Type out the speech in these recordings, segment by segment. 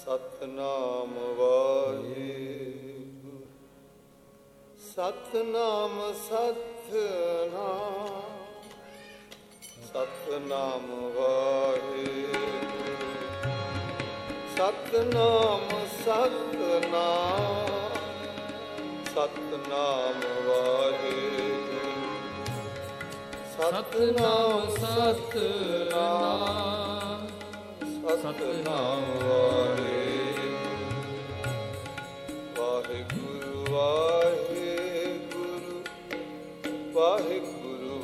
ਸਤਿਨਾਮ ਵਾਹਿਗੁਰੂ ਸਤਿਨਾਮ ਸਤਿਨਾਮ ਸਤਿਨਾਮ ਵਾਹਿਗੁਰੂ ਸਤਿਨਾਮ ਸਤਿਨਾਮ ਸਤਿਨਾਮ ਵਾਹਿਗੁਰੂ ਸਤਿਨਾਮ ਸਤਿਨਾਮ ਸਤਿਨਾਮ ਵਾਹਿਗੁਰੂ ਵਾਹਿਗੁਰੂ ਵਾਹਿਗੁਰੂ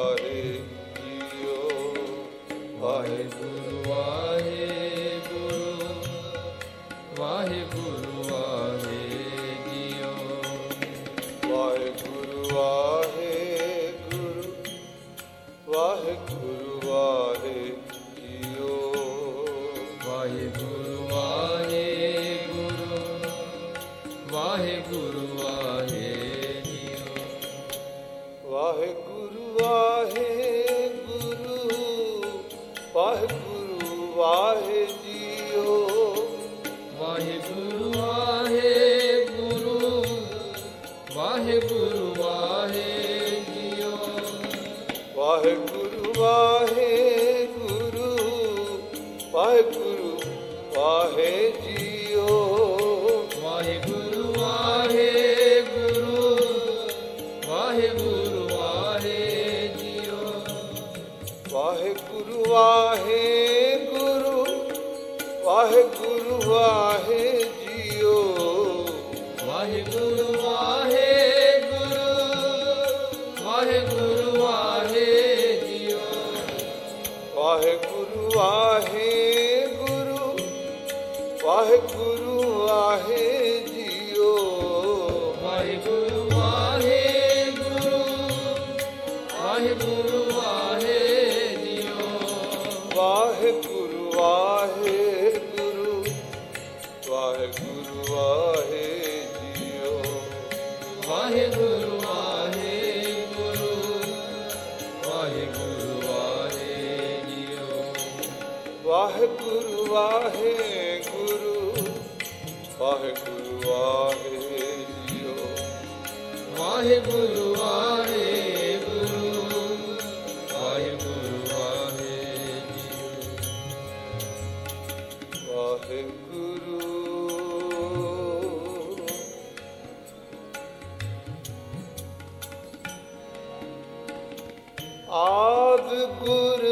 ਵਾਹਿਗੁਰੂ ਵਾਹਿਗੁਰੂ ਵਾਹਿਗੁਰੂ ਵਾਹਿਗੁਰੂ ਵਾਹਿਗੁਰੂ ਵਾਹਿਗੁਰੂ ਵਾਹਿਗੁਰੂ ਵਾਹਿਗੁਰੂ ਵਾਹਿਗੁਰੂ ਵਾਹਿਗੁਰੂ ਵਾਹਿਗੁਰੂ ਵਾਹਿਗੁਰੂ ਵਾਹਿਗੁਰੂ ਵਾਹਿ ਜੀਓ ਵਾਹਿਗੁਰੂ ਵਾਹਿਗੁਰੂ ਵਾਹਿਗੁਰੂ ਵਾਹਿ ਜੀਓ ਵਾਹਿਗੁਰੂ ਵਾਹਿਗੁਰੂ ਵਾਹਿਗੁਰੂ ਵਾਹਿ ਜੀਓ ਵਾਹਿਗੁਰੂ ਵਾਹਿਗੁਰੂ ਵਾਹਿਗੁਰੂ ਵਾਹਿ ਜੀਓ ਵਾਹਿਗੁਰੂ ਵਾਹਿਗੁਰੂ ਵਾਹਿਗੁਰੂ ਵਾਹਿ ਜੀਓ ਵਾਹਿਗੁਰੂ ਵਾਹਿਗੁਰੂ ਵਾਹਿਗੁਰੂ ਵਾਹਿ ਜੀਓ ਵਾਹਿਗੁਰੂ ਵਾਹਿਗੁਰੂ ਵਾਹਿਗੁਰੂ ਵਾਹਿ ਜੀਓ ਵਾਹਿਗੁਰੂ ਵਾਹਿਗੁਰੂ ਵਾਹਿਗੁਰੂ ਵਾਹਿ ਜੀਓ ਵਾਹਿਗੁਰੂ ਵਾਹਿਗੁਰੂ ਵਾਹਿਗੁਰੂ ਵਾਹਿ ਜੀਓ ਵਾਹਿਗੁਰੂ ਵਾਹਿਗੁਰੂ ਵਾਹਿਗੁਰੂ ਵਾਹਿ ਜੀਓ ਵਾਹਿਗੁਰੂ ਵਾਹਿਗੁਰੂ ਵਾਹਿਗੁਰੂ ਵਾਹਿ ਜੀਓ ਵਾਹਿਗੁਰੂ ਵਾਹਿਗੁਰੂ ਵਾਹਿਗੁਰੂ ਵਾਹਿ ਜੀਓ ਵਾਹਿਗੁਰੂ ਆਦਿ ਗੁਰ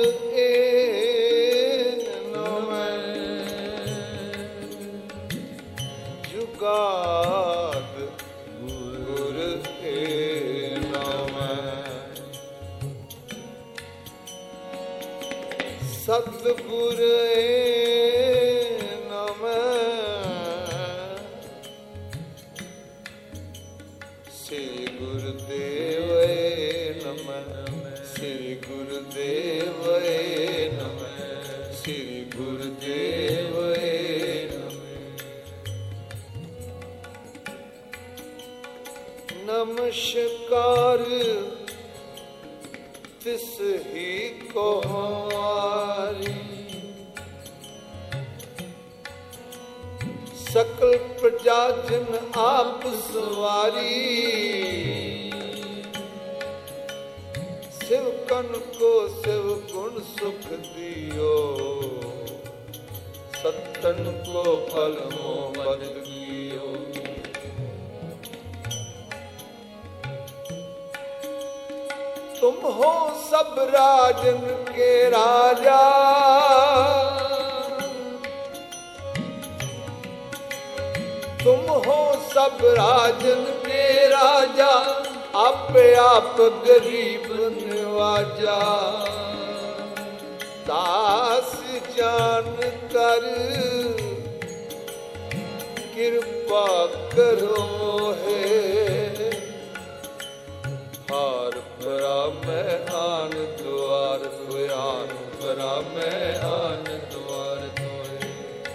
ਜੁਗਾਦ ਗੁਰ ਏ ਨਾਮੈ ਸਤਿਗੁਰ ਏ ਨਾਮੈ ਸ੍ਰੀ ਗੁਰਦੇਵ ਏ ਨਮੈ ਸ੍ਰੀ ਗੁਰਦੇਵ ਏ ਨਮੈ ਸ੍ਰੀ ਗੁਰਦੇਵ ਏ ਨਮਸਕਾਰ ਤਿਸ ਹੀ ਕੋ ਹਮਾਰੀ ਸਕਲ ਪ੍ਰਜਾ ਜਨ ਆਪ ਸਵਾਰੀ ਸਿਵ ਕਨ ਕੋ ਸਿਵ ਗੁਣ ਸੁਖ ਦਿਓ ਸਤਨ ਕੋ ਫਲ ਮੋਹਬਤ ਕੀਓ तुम हो सब राजन के राजा तुम हो सब राजन के राजा आपे आप गरीब नवाजा दास जान कर कृपा करो है हार परा मैं आन द्वार द्वार परा मैं आन द्वार द्वार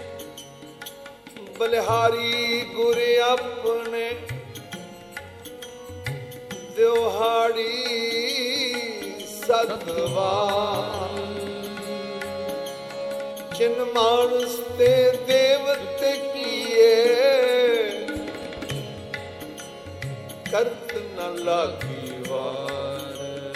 बलिहारी गुर अपने दिहाड़ी सतवार जिन मानस ते देवते ਕਰਤ ਨ ਲਾਗੀ ਵਾਰ।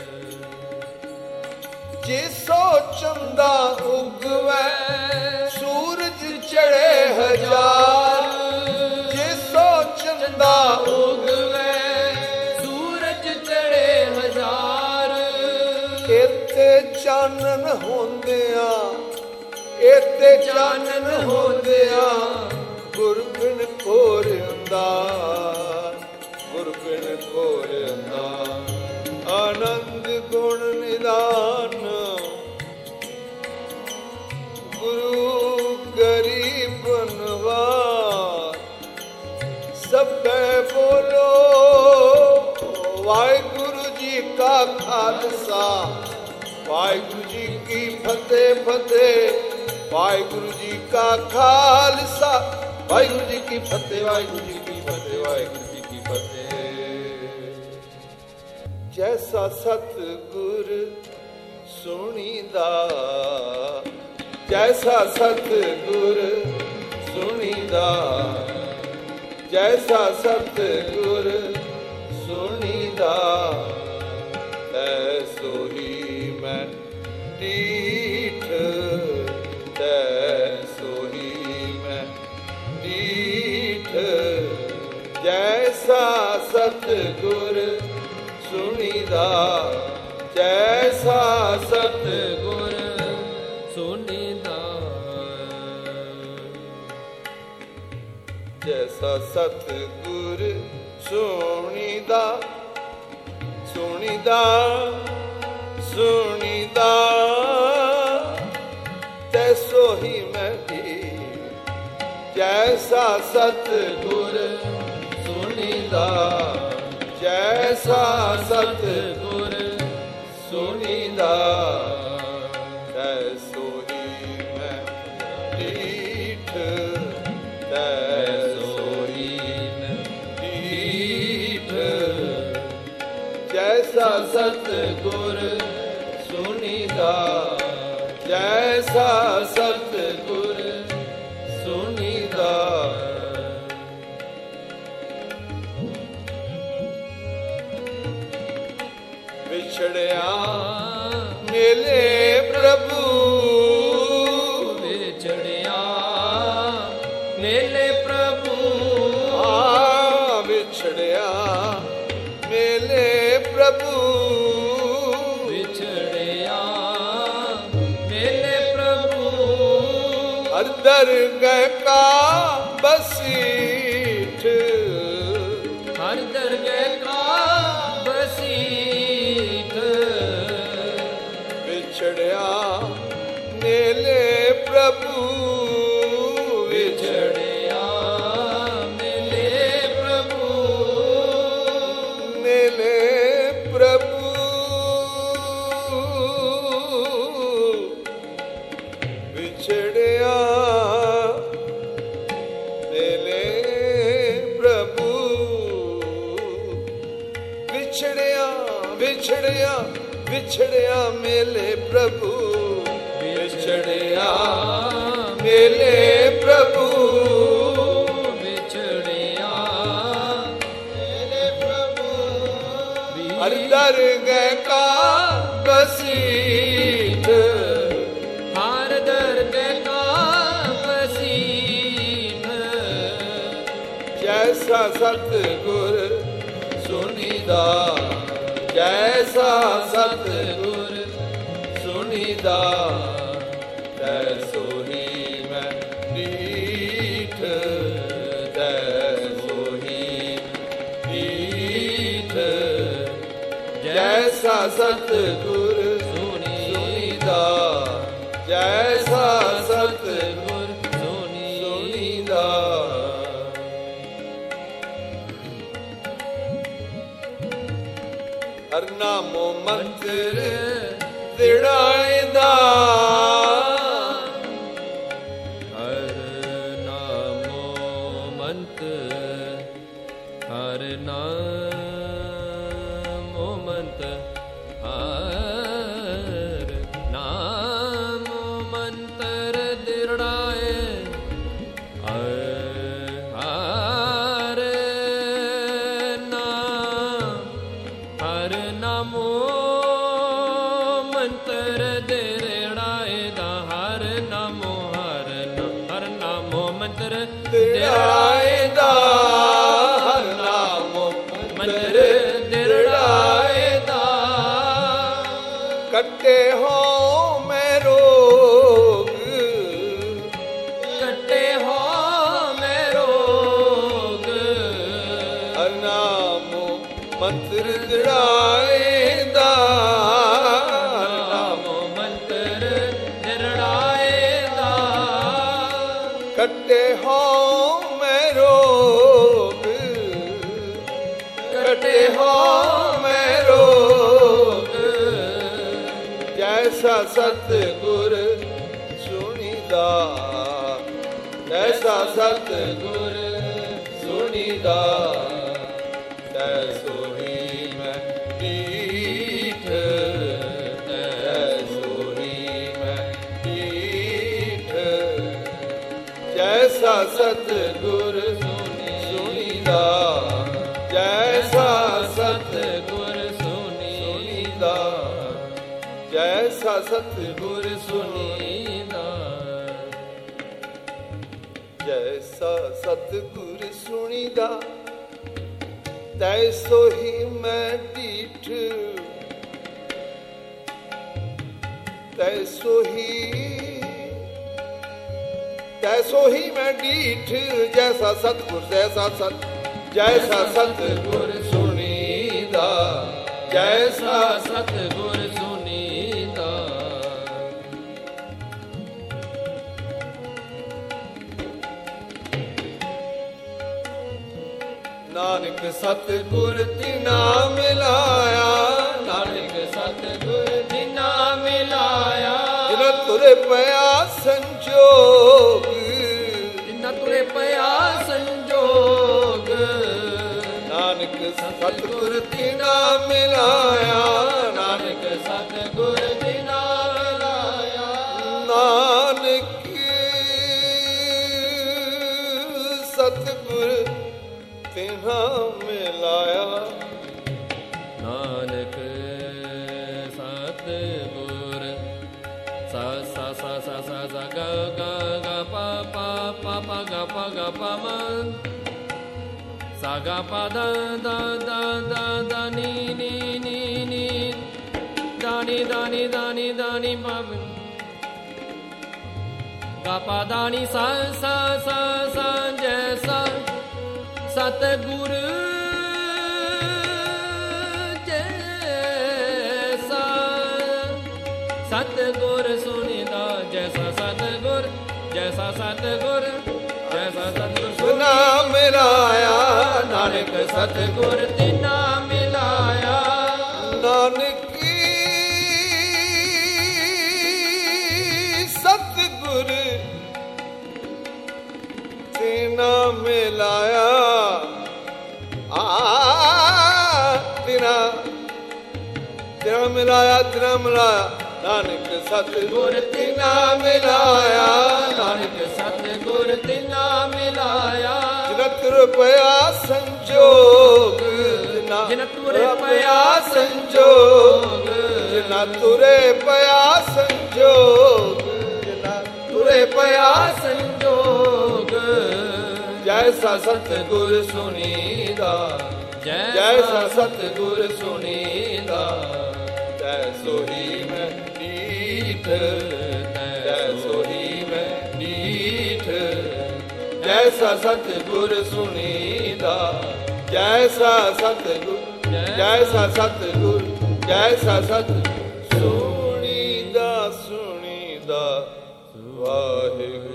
ਜਿਸੋ ਚੰਦਾ ਉਗਵੈ ਸੂਰਜ ਚੜ੍ਹੇ ਹਜ਼ਾਰ। ਜਿਸੋ ਚੰਦਾ ਉਗਵੈ ਸੂਰਜ ਚੜ੍ਹੇ ਹਜ਼ਾਰ। ਇਤੇ ਚਾਨਣ ਹੁੰਦਿਆਂ, ਇਤੇ ਚਾਨਣ ਹੁੰਦਿਆਂ ਗੁਰ ਬਿਨ ਘੋਰ ਅੰਧਾਰ। ਗੁਰ ਬਿਨ ਘੋਰ ਅੰਧਾਰ। ਆਨੰਦ ਗੁਣ ਨਿਦਾਨ ਗੁਰੂ ਗਰੀਬ ਨਵਾਰ। ਸਭੇ ਬੋਲੋ ਵਾਹਿਗੁਰੂ ਜੀ ਕਾ ਖਾਲਸਾ, ਵਾਹਿਗੁਰੂ ਜੀ ਕੀ ਫਤਿਹ ਫਤਿਹ। ਵਾਹਿਗੁਰੂ ਜੀ ਕਾ ਖਾਲਸਾ, ਵਾਹਿਗੁਰੂ ਜੀ ਕੀ ਫਤਿਹ, ਵਾਹਿਗੁਰੂ ਜੀ ਕੀ ਫਤਿਹ, ਵਾਹਿਗੁਰੂ ਜੀ ਕੀ ਫਤਿਹ। ਜੈਸਾ ਸਤਿਗੁਰ ਸੁਣੀਦਾ, ਜੈਸਾ ਸਤਿਗੁਰ ਸੁਣੀਦਾ, ਜੈਸਾ ਸਤਿਗੁਰ ਸੁਣੀਦਾ। ਐਸੋ ਹੀ ਮੈਂ ਡੀਠ, ਤੈਸੋ ਹੀ ਮੈਂ ਡੀਠ। ਜੈਸਾ ਸਤਿਗੁਰ ਸੁਣੀਦਾ, ਜੈਸਾ ਸਤਿਗੁਰ ਸੁਣੀਦਾ। ਜੈਸਾ ਸਤਿਗੁਰ ਸੁਣੀਦਾ, ਸੁਣੀਦਾ, ਸੁਣੀਦਾ। ਤੈਸੋ ਹੀ ਮੈਂ ਡੀਠ। ਜੈਸਾ ਸਤਿਗੁਰ ਸੁਣੀਦਾ, ਜੈਸਾ ਸਤਿਗੁਰ ਸੁਣੀਦਾ। ਤੈਸੋ ਹੀ ਮੈਂ ਡੀਠ, ਤੈਸੋ ਹੀ ਮੈਂ ਡੀਠ। ਜੈਸਾ ਸਤਿਗੁਰ ਸੁਣੀਦਾ, ਜੈਸਾ ਸਤਿਗੁਰ ਸੁਣੀਦਾ। ਵਿਛੜਿਆ ਮਿਲੇ ਪ੍ਰਭੂ, ਵਿਛੜਿਆ ਮਿਲੇ ਪ੍ਰਭੂ। ਆ ਵਿਛੜਿਆ ਮਿਲੇ ਪ੍ਰਭੂ। ਵਿਛੜਿਆ ਮਿਲੇ ਪ੍ਰਭੂ। ਹਰ ਦਰਗਹ ਕਾ ਬਸੀਠ, ਹਰ ਦਰਗਹ ਕਾ ਬਸੀਠ। ਵਿਛੜਿਆ ਮਿਲੇ ਪ੍ਰਭੂ। ਵਿਛੜਿਆ ਮਿਲੇ ਪ੍ਰਭੂ। ਮਿਲੇ ਪ੍ਰਭੂ। ਵਿਛੜਿਆ ਮਿਲੇ ਪ੍ਰਭੂ। ਵਿਛੜਿਆ, ਵਿਛੜਿਆ, ਵਿਛੜਿਆ ਮਿਲੇ ਪ੍ਰਭੂ। ਵਿਛੜਿਆ ਮਿਲੇ ਪ੍ਰਭੂ। ਵਿਛੜਿਆ ਮਿਲੇ ਪ੍ਰਭੂ। ਹਰ ਦਰਗਹ ਕਾ ਬਸੀਠ, ਹਰ ਦਰਗਹ ਕਾ ਬਸੀਠ। ਜੈਸਾ ਸਤਿਗੁਰ ਸੁਣੀਦਾ, ਜੈਸਾ ਸਤਿਗੁਰ ਸੁਣੀਦਾ। ਤੈਸੋ ਹੀ ਮੈਂ ਡੀਠ, ਤੈਸੋ ਹੀ ਡੀਠ। ਜੈਸਾ ਸਤਿਗੁਰ ਸੁਣੀਦਾ, ਜੈਸਾ ਸਤਿਗੁਰ ਸੁਣੀਦਾ। ਹਰ ਨਾਮੋ ਮੰਤਰ ਦਿੜਾਇਦਾ, ਹਰ ਨਾਮੋ ਮੰਤਰ, ਹਰ ਨਾਮੋ ਮੰਤਰ, ਹਰ ਨਾਮੋ ਮੰਤਰ ਦਿੜਾਏ। ਹਰ ਨਾਮ ਦਿੜਾਏ ਦਾ, ਹਰ ਨਾਮ ਮੰਤਰ ਦਿੜਾਏ ਦਾ। ਕੱਟੇ ਹੋ ਮੈਂ ਰੋਗ, ਕੱਟੇ ਹੋ ਮੈਂ ਰੋਗ, ਹਰ ਨਾਮ ਮੰਤਰ ਦਿੜਾਏ ਦਾ, ਕੱਟੇ ਹੋ ਮੈਂ ਰੋਗ, ਕੱਟੇ ਹੋ ਮੈਂ ਰੋਗ। ਜੈਸਾ ਸਤਿਗੁਰ ਸੁਣੀਦਾ, ਜੈਸਾ ਸਤਿਗੁਰ ਸੁਣੀਦਾ, ਤੈਸੋ ਹੀ ਮੈਂ ਡੀਠ, ਤੈਸੋ ਹੀ ਮੈਂ ਡੀਠ। ਜੈਸਾ ਸਤਿਗੁਰ ਸੁਣੀਦਾ, ਜੈਸਾ ਸਤਿਗੁਰ ਸੁਣੀਦਾ, ਜੈਸਾ ਸਤਿਗੁਰ ਸੁਣੀਦਾ, ਜੈਸਾ ਸਤਿਗੁਰ ਸੁਣੀਦਾ, ਤੈਸੋ ਹੀ ਮੈਂ ਡੀਠ, ਤੈਸੋ ਹੀ ਮੈਂ ਡੀਠ। ਜੈਸਾ ਸਤਿਗੁਰ, ਜੈਸਾ ਸਤ, ਜੈਸਾ ਸਤਿਗੁਰ ਸੁਣੀਦਾ, ਜੈਸਾ ਸਤਿਗੁਰ ਸੁਣੀਦਾ। ਨਾਨਕ ਸਤਿਗੁਰ ਤਿਨਾ ਮਿਲਾਇਆ, ਨਾਨਕ ਸਤਿਗੁਰ ਤਿਨਾ ਮਿਲਾਇਆ, ਜਿਨ ਤੁਰੇ ਪਿਆ ਸੰਜੋਗ, ਜਿਨ ਤੁਰੇ ਪਿਆ ਸੰਜੋਗ। ਨਾਨਕ ਸਤਿਗੁਰ ਤਿਨਾ ਮਿਲਾਇਆ, ਨਾਨਕ ਸਤਿਗੁਰ ਤਿਨਾ ਮਿਲਾਇਆ, ਨਾਨਕ ਸਤਿਗੁਰ ਤਿਨਾ ਮਿਲਾਇਆ, ਨਾਨਕ ਸਤਿਗੁਰ ਸਾ ਸਾ ਸਾ ਸਾ ਸਾ ਸਾ ਗਾ ਗਾ ਗਾ ਪਾ ਪਾ ਪਾ ਪਾ ਗਾ ਪਾ ਗਾ ਪਾ ਮ ਸਾ ਗਾ ਪਾ ਦਾ ਦਾ ਦਾ ਦਾ ਦਾ ਨੀ ਨੀ ਨੀ ਨੀ ਦਾ ਨੀ ਦਾ ਨੀ ਦਾ ਨੀ ਦਾ ਨੀ ਪਾ ਗਾ ਪਾ ਦਾ ਨੀ ਸਾ ਸਾ ਸਾ ਸਾ ਜੈਸਾ ਸਤਿਗੁਰ ਜੈਸਾ ਸਤਿਗੁਰ ਸੁਣੀਦਾ, ਜੈਸਾ ਸਤਿਗੁਰ, ਜੈਸਾ ਸਤਿਗੁਰ, ਜੈਸਾ ਸਤਿਗੁਰ ਸੁਨਾ ਮਿਲਾਇਆ, ਨਾਨਕ ਸਤਿਗੁਰ ਤਿਨਾ ਮਿਲਾਇਆ, ਨਾਨਕੀ ਸਤਿਗੁਰ ਤਿਨਾ ਮਿਲਾਇਆ, ਤਿਨਾ ਤਿਨਾ ਮਿਲਾਇਆ, ਤਿਨਾ ਮਿਲਾਇਆ, ਨਾਨਕ ਸਤਿਗੁਰ ਤਿਨਾ ਮਿਲਾਇਆ, ਨਾਨਕ ਸਤਿਗੁਰ ਤਿਨਾ ਮਿਲਾਇਆ, ਜਿਨ ਤੁਰ ਪਿਆ ਸੰਜੋਗ, ਜਿਨ ਤੁਰੇ ਪਿਆ ਸੰਜੋਗ, ਜਿਨ ਤੁਰੇ ਪਿਆ ਸੰਜੋਗ, ਜਿਨ ਤੁਰੇ ਪਿਆ ਸੰਜੋਗ। ਜੈਸਾ ਸਤਿਗੁਰ ਸੁਣੀਦਾ, ਜੈਸਾ ਸਤਿਗੁਰ ਸੁਣੀਦਾ, ਤੈਸੋ ਹੀ ਮੈਂ ਡੀਠ, ਤੈਸੋ ਹੀ ਮੈਂ ਡੀਠ। ਜੈਸਾ ਸਤਿਗੁਰ ਸੁਣੀਦਾ, ਜੈਸਾ ਸਤਿਗੁਰ, ਜੈਸਾ ਸਤਿਗੁਰ, ਜੈਸਾ ਸਤਿਗੁਰ ਸੁਣੀਦਾ, ਸੁਣੀਦਾ। ਵਾਹਿਗੁਰੂ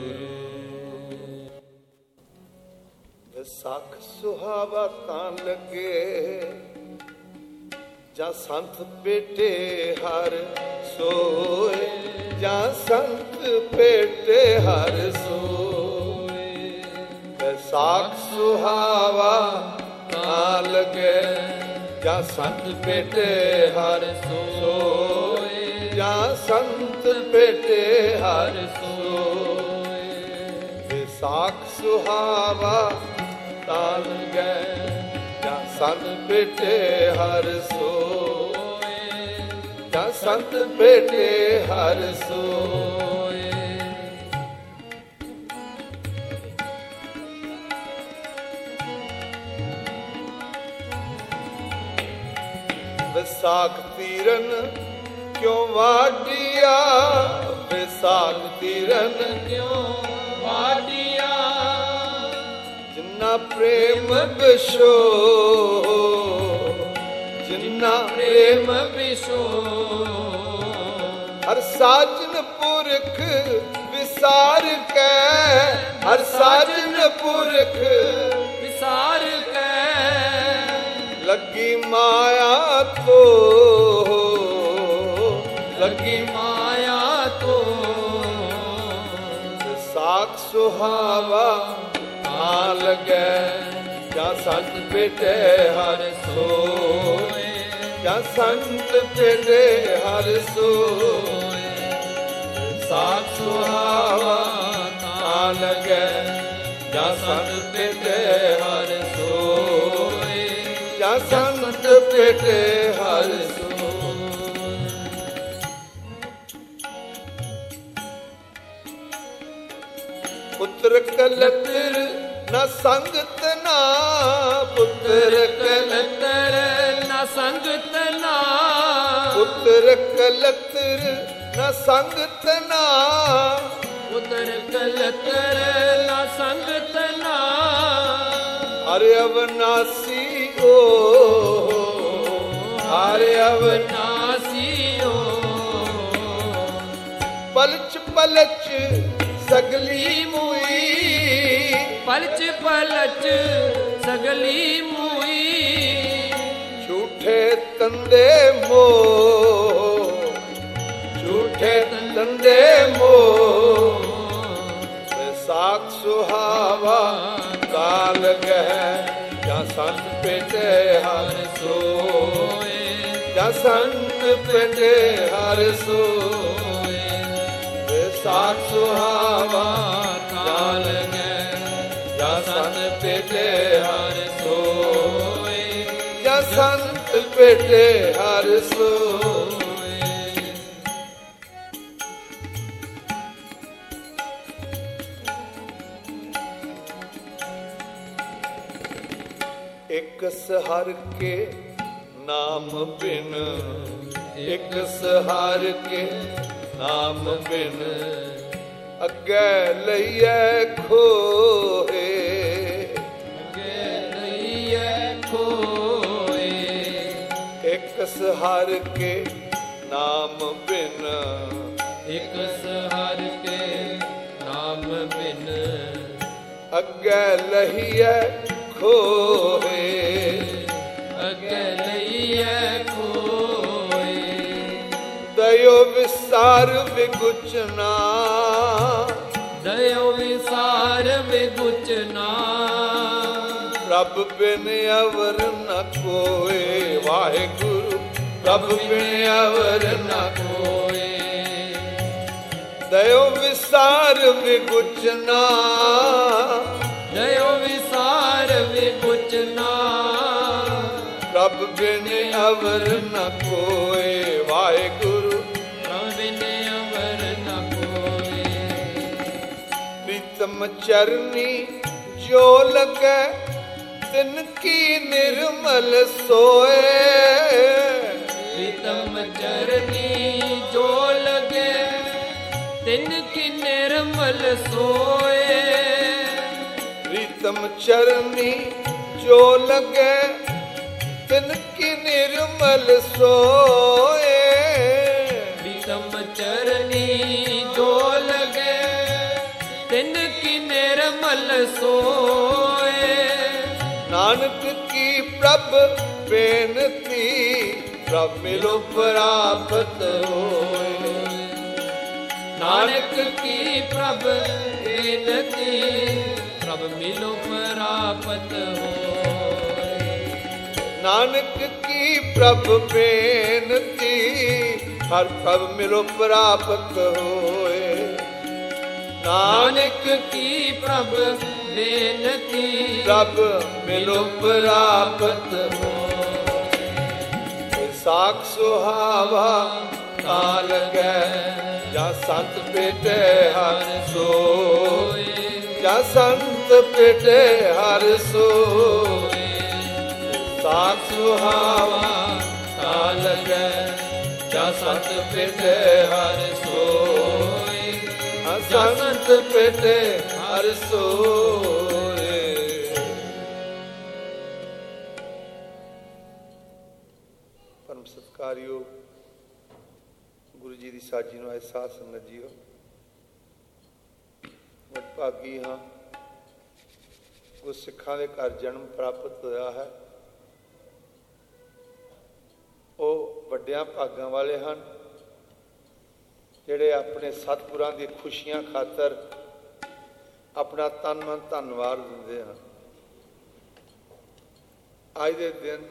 ਵਿਸਾਖ ਸੁਹਾਵਾ ਤਾਂ ਲੱਗੇ, ਜਾਂ ਸੰਤ ਬੇਟੇ ਹਰ ਸੋਏ, ਜਾਂ ਸੰਤ ਬੇਟੇ ਹਰ ਸੋਏ। ਵਿਸਾਖ ਸੁਹਾਵਾ ਤਾਂ ਲੱਗੇ, ਜਾਂ ਸੰਤ ਬੇਟੇ ਹਰ ਸੋਏ, ਜਾਂ ਸੰਤ ਬੇਟੇ ਹਰ ਸੋਏ। ਵਿਸਾਖ ਸੁਹਾਵਾ ਤਾਂ ਲੱਗੇ, ਜਾਂ ਸੰਤ ਬੇਟੇ ਹਰ ਸੋਏ, ਜਾਂ ਸੰਤ ਬੇਟੇ ਹਰ ਸੋਏ। ਵਿਸਾਖ ਤੀਰਨ ਕਿਉਂ ਵਾਡੀਆ, ਵਿਸਾਖ ਤੀਰਨ ਕਿਉਂ ਵਾਡੀਆ, ਜਿੰਨਾ ਪ੍ਰੇਮ ਵਿਸ਼ੋ, ਜਿੰਨਾ ਪ੍ਰੇਮ ਵਿਸ਼ੋ, ਹਰ ਸਾਜਨ ਪੁਰਖ ਵਿਸਾਰ ਕੈ, ਹਰ ਸਾਜਨ ਪੁਰਖ ਵਿਸਾਰ ਕੈ, ਲੱਗੀ ਮਾਇਆ ਤੋ, ਲੱਗੀ ਮਾਇਆ ਤੋ, ਵਿਸਾਖ ਸੁਹਾਵਾ ਆ ਲਗੈ, ਜਾਂ ਸੰਤ ਭੇਟੇ ਹਰਿ ਸੋਏ, ਜਾਂ ਸੰਤ ਭੇਟੇ ਹਰਿ ਸੋਏ, ਵਿਸਾਖ ਸੁਹਾਵਾ ਆ ਲਗੈ, ਜਾਂ ਸੰਤ ਭੇਟੇ ਹਰਿ ਸੋਏ, ਜਾਂ ਸੰਤ ਭੇਟੇ ਹਰਿ ਸੋਏ। ਪੁੱਤਰ ਕਲਤਰ ਨਾ ਸੰਗਤ ਨਾ, ਪੁੱਤਰ ਕਲਤਰ ਨਾ ਸੰਗਤ ਨਾ, ਪੁੱਤਰ ਕਲਤਰ ਨਾ ਸੰਗਤ ਨਾ, ਪੁੱਤਰ ਕਲਤਰ ਨਾ ਸੰਗਤ ਨਾ, ਹਰਿ ਅਵਨਾਸੀ ਓ, ਹਰਿ ਅਵਨਾਸੀ ਓ, ਪਲਚ ਪਲਚ ਸਗਲੀ ਮੂਈ, ਪਲਚ ਪਲਚ ਸਗਲੀ ਮੂਈ, ਝੂਠੇ ਤੰਦੇ ਮੋਹ, ਝੂਠੇ ਤੰਦੇ ਮੋਹ, ਵਿਸਾਖ ਸੁਹਾਵਾ ਕਾਲ ਗਹਿ, ਜਾਂ ਸੰਤ ਭੇਟੇ ਹਰਿ ਸੋਏ, ਜਾਂ ਸੰਤ ਭੇਟੇ ਹਰਿ ਸੋਏ, ਵਿਸਾਖ ਸੁਹਾਵਾ ਕਾਲ ਗਹਿ, ਜਾਂ ਸੰਤ ਭੇਟੇ ਹਰਿ ਸੋਏ, ਜਾਂ ਸੰਤ ਭੇਟੇ ਹਰਿ ਸੋਏ। ਇਕ ਸਹਰ ਕੇ ਨਾਮ ਬਿਨ, ਇਕ ਸਹਰ ਕੇ ਨਾਮ ਬਿਨ, ਅੱਗੇ ਲਈਐ ਖੋਏ, ਅੱਗੇ ਲਈਐ ਖੋਏ, ਇਕ ਸਹਰ ਕੇ ਨਾਮ ਬਿਨ, ਇਕ ਸਹਰ ਕੇ ਨਾਮ ਬਿਨ, ਅੱਗੇ ਲਈਐ ਖੋਏ, ਅੱਗੇ ਲਈਐ ਖੋਏ, ਦਇਓ ਵਿਸਾਰ ਵਿਗੁਚਨਾ, ਦਇਓ ਵਿਸਾਰ ਵਿਗੁਚਨਾ, ਰੱਬ ਬਿਨ ਅਵਰ ਨ ਕੋਏ, ਵਾਹਿਗੁਰੂ ਰੱਬ ਬਿਨ ਅਵਰ ਨ ਕੋਏ, ਦਇਓ ਵਿਸਾਰ ਵਿਗੁਚਨਾ, ਦਇਓ ਵਿਸਾਰ ਵਿਗੁਚਨਾ, ਰੱਬ ਬਿਨ ਅਵਰ ਨ ਕੋਏ, ਵਾਹਿਗੁਰੂ ਰੱਬ ਬਿਨ ਅਵਰ ਨ ਕੋਏ, ਪ੍ਰੀਤਮ ਚਰਨੀ ਜੋ ਲਗੈ, ਤਿਨ ਕੀ ਨਿਰਮਲ ਸੋਏ, ਪ੍ਰੀਤਮ ਚਰਨੀ ਜੋ ਲਗੇ, ਤਿਨ ਕੀ ਨਿਰਮਲ ਸੋਏ, ਪ੍ਰੀਤਮ ਚਰਨੀ ਜੋ ਲਗੈ, ਤਿਨ ਕੀ ਨਿਰਮਲ ਸੋਏ, ਪ੍ਰੀਤਮ ਚਰਨੀ ਜੋ ਲਗੇ, ਤਿਨ ਕੀ ਨਿਰਮਲ ਸੋਏ, ਨਾਨਕ ਕੀ ਪ੍ਰਭ ਬੇਨਤੀ, ਪ੍ਰਭ ਮਿਲੋ ਪ੍ਰਾਪਤ ਹੋਏ, ਨਾਨਕ ਕੀ ਪ੍ਰਭ ਬੇਨਤੀ, ਪ੍ਰਭ ਮਿਲੋ ਪ੍ਰਾਪਤ ਹੋਏ, ਨਾਨਕ ਕੀ ਪ੍ਰਭ ਬੇਨਤੀ, ਹਰ ਪ੍ਰਭ ਮਿਲੋ ਪ੍ਰਾਪਤ ਹੋਏ, ਨਾਨਕ ਕੀ ਪ੍ਰਭ ਬੇਨਤੀ, ਪ੍ਰਭ ਮਿਲੋ ਪ੍ਰਾਪਤ ਹੋਏ, ਵਿਸਾਖ ਸੁਹਾਵਾ ਕਾਲ ਗਹਿ, ਜਾਂ ਸੰਤ ਭੇਟੇ ਹਰਿ ਸੋਏ, ਜਾਂ ਸੰਤ ਭੇਟੇ ਹਰਿ ਸੋਏ, ਵਿਸਾਖ ਸੁਹਾਵਾ ਕਾਲ ਲਾਗੈ, ਜਾ ਸੰਤ ਪਿਟੇ ਹਰ ਸੋਏ, ਜਾ ਸੰਤ ਪਿਟੇ ਹਰ ਸੋਏ। ਪਰਮ ਸਤਿਕਾਰਯੋਗ ਗੁਰੂ ਜੀ ਦੀ ਸਾਜੀ ਨੂੰ ਅਹਿਸਾਸ ਸੰਗਤ ਜੀਓ, ਵਡਭਾਗੀ ਹਾਂ ਗੁਰਸਿੱਖਾਂ ਦੇ ਘਰ ਜਨਮ ਪ੍ਰਾਪਤ ਹੋਇਆ ਹੈ। ਉਹ ਵੱਡਿਆਂ ਭਾਗਾਂ ਵਾਲੇ ਹਨ ਜਿਹੜੇ ਆਪਣੇ ਸਤਿਗੁਰਾਂ ਦੀ ਖੁਸ਼ੀਆਂ ਖਾਤਰ ਆਪਣਾ ਤਨ ਮਨ ਧੰਨਵਾਦ ਦਿੰਦੇ ਹਨ। ਅੱਜ ਦੇ ਦਿਨ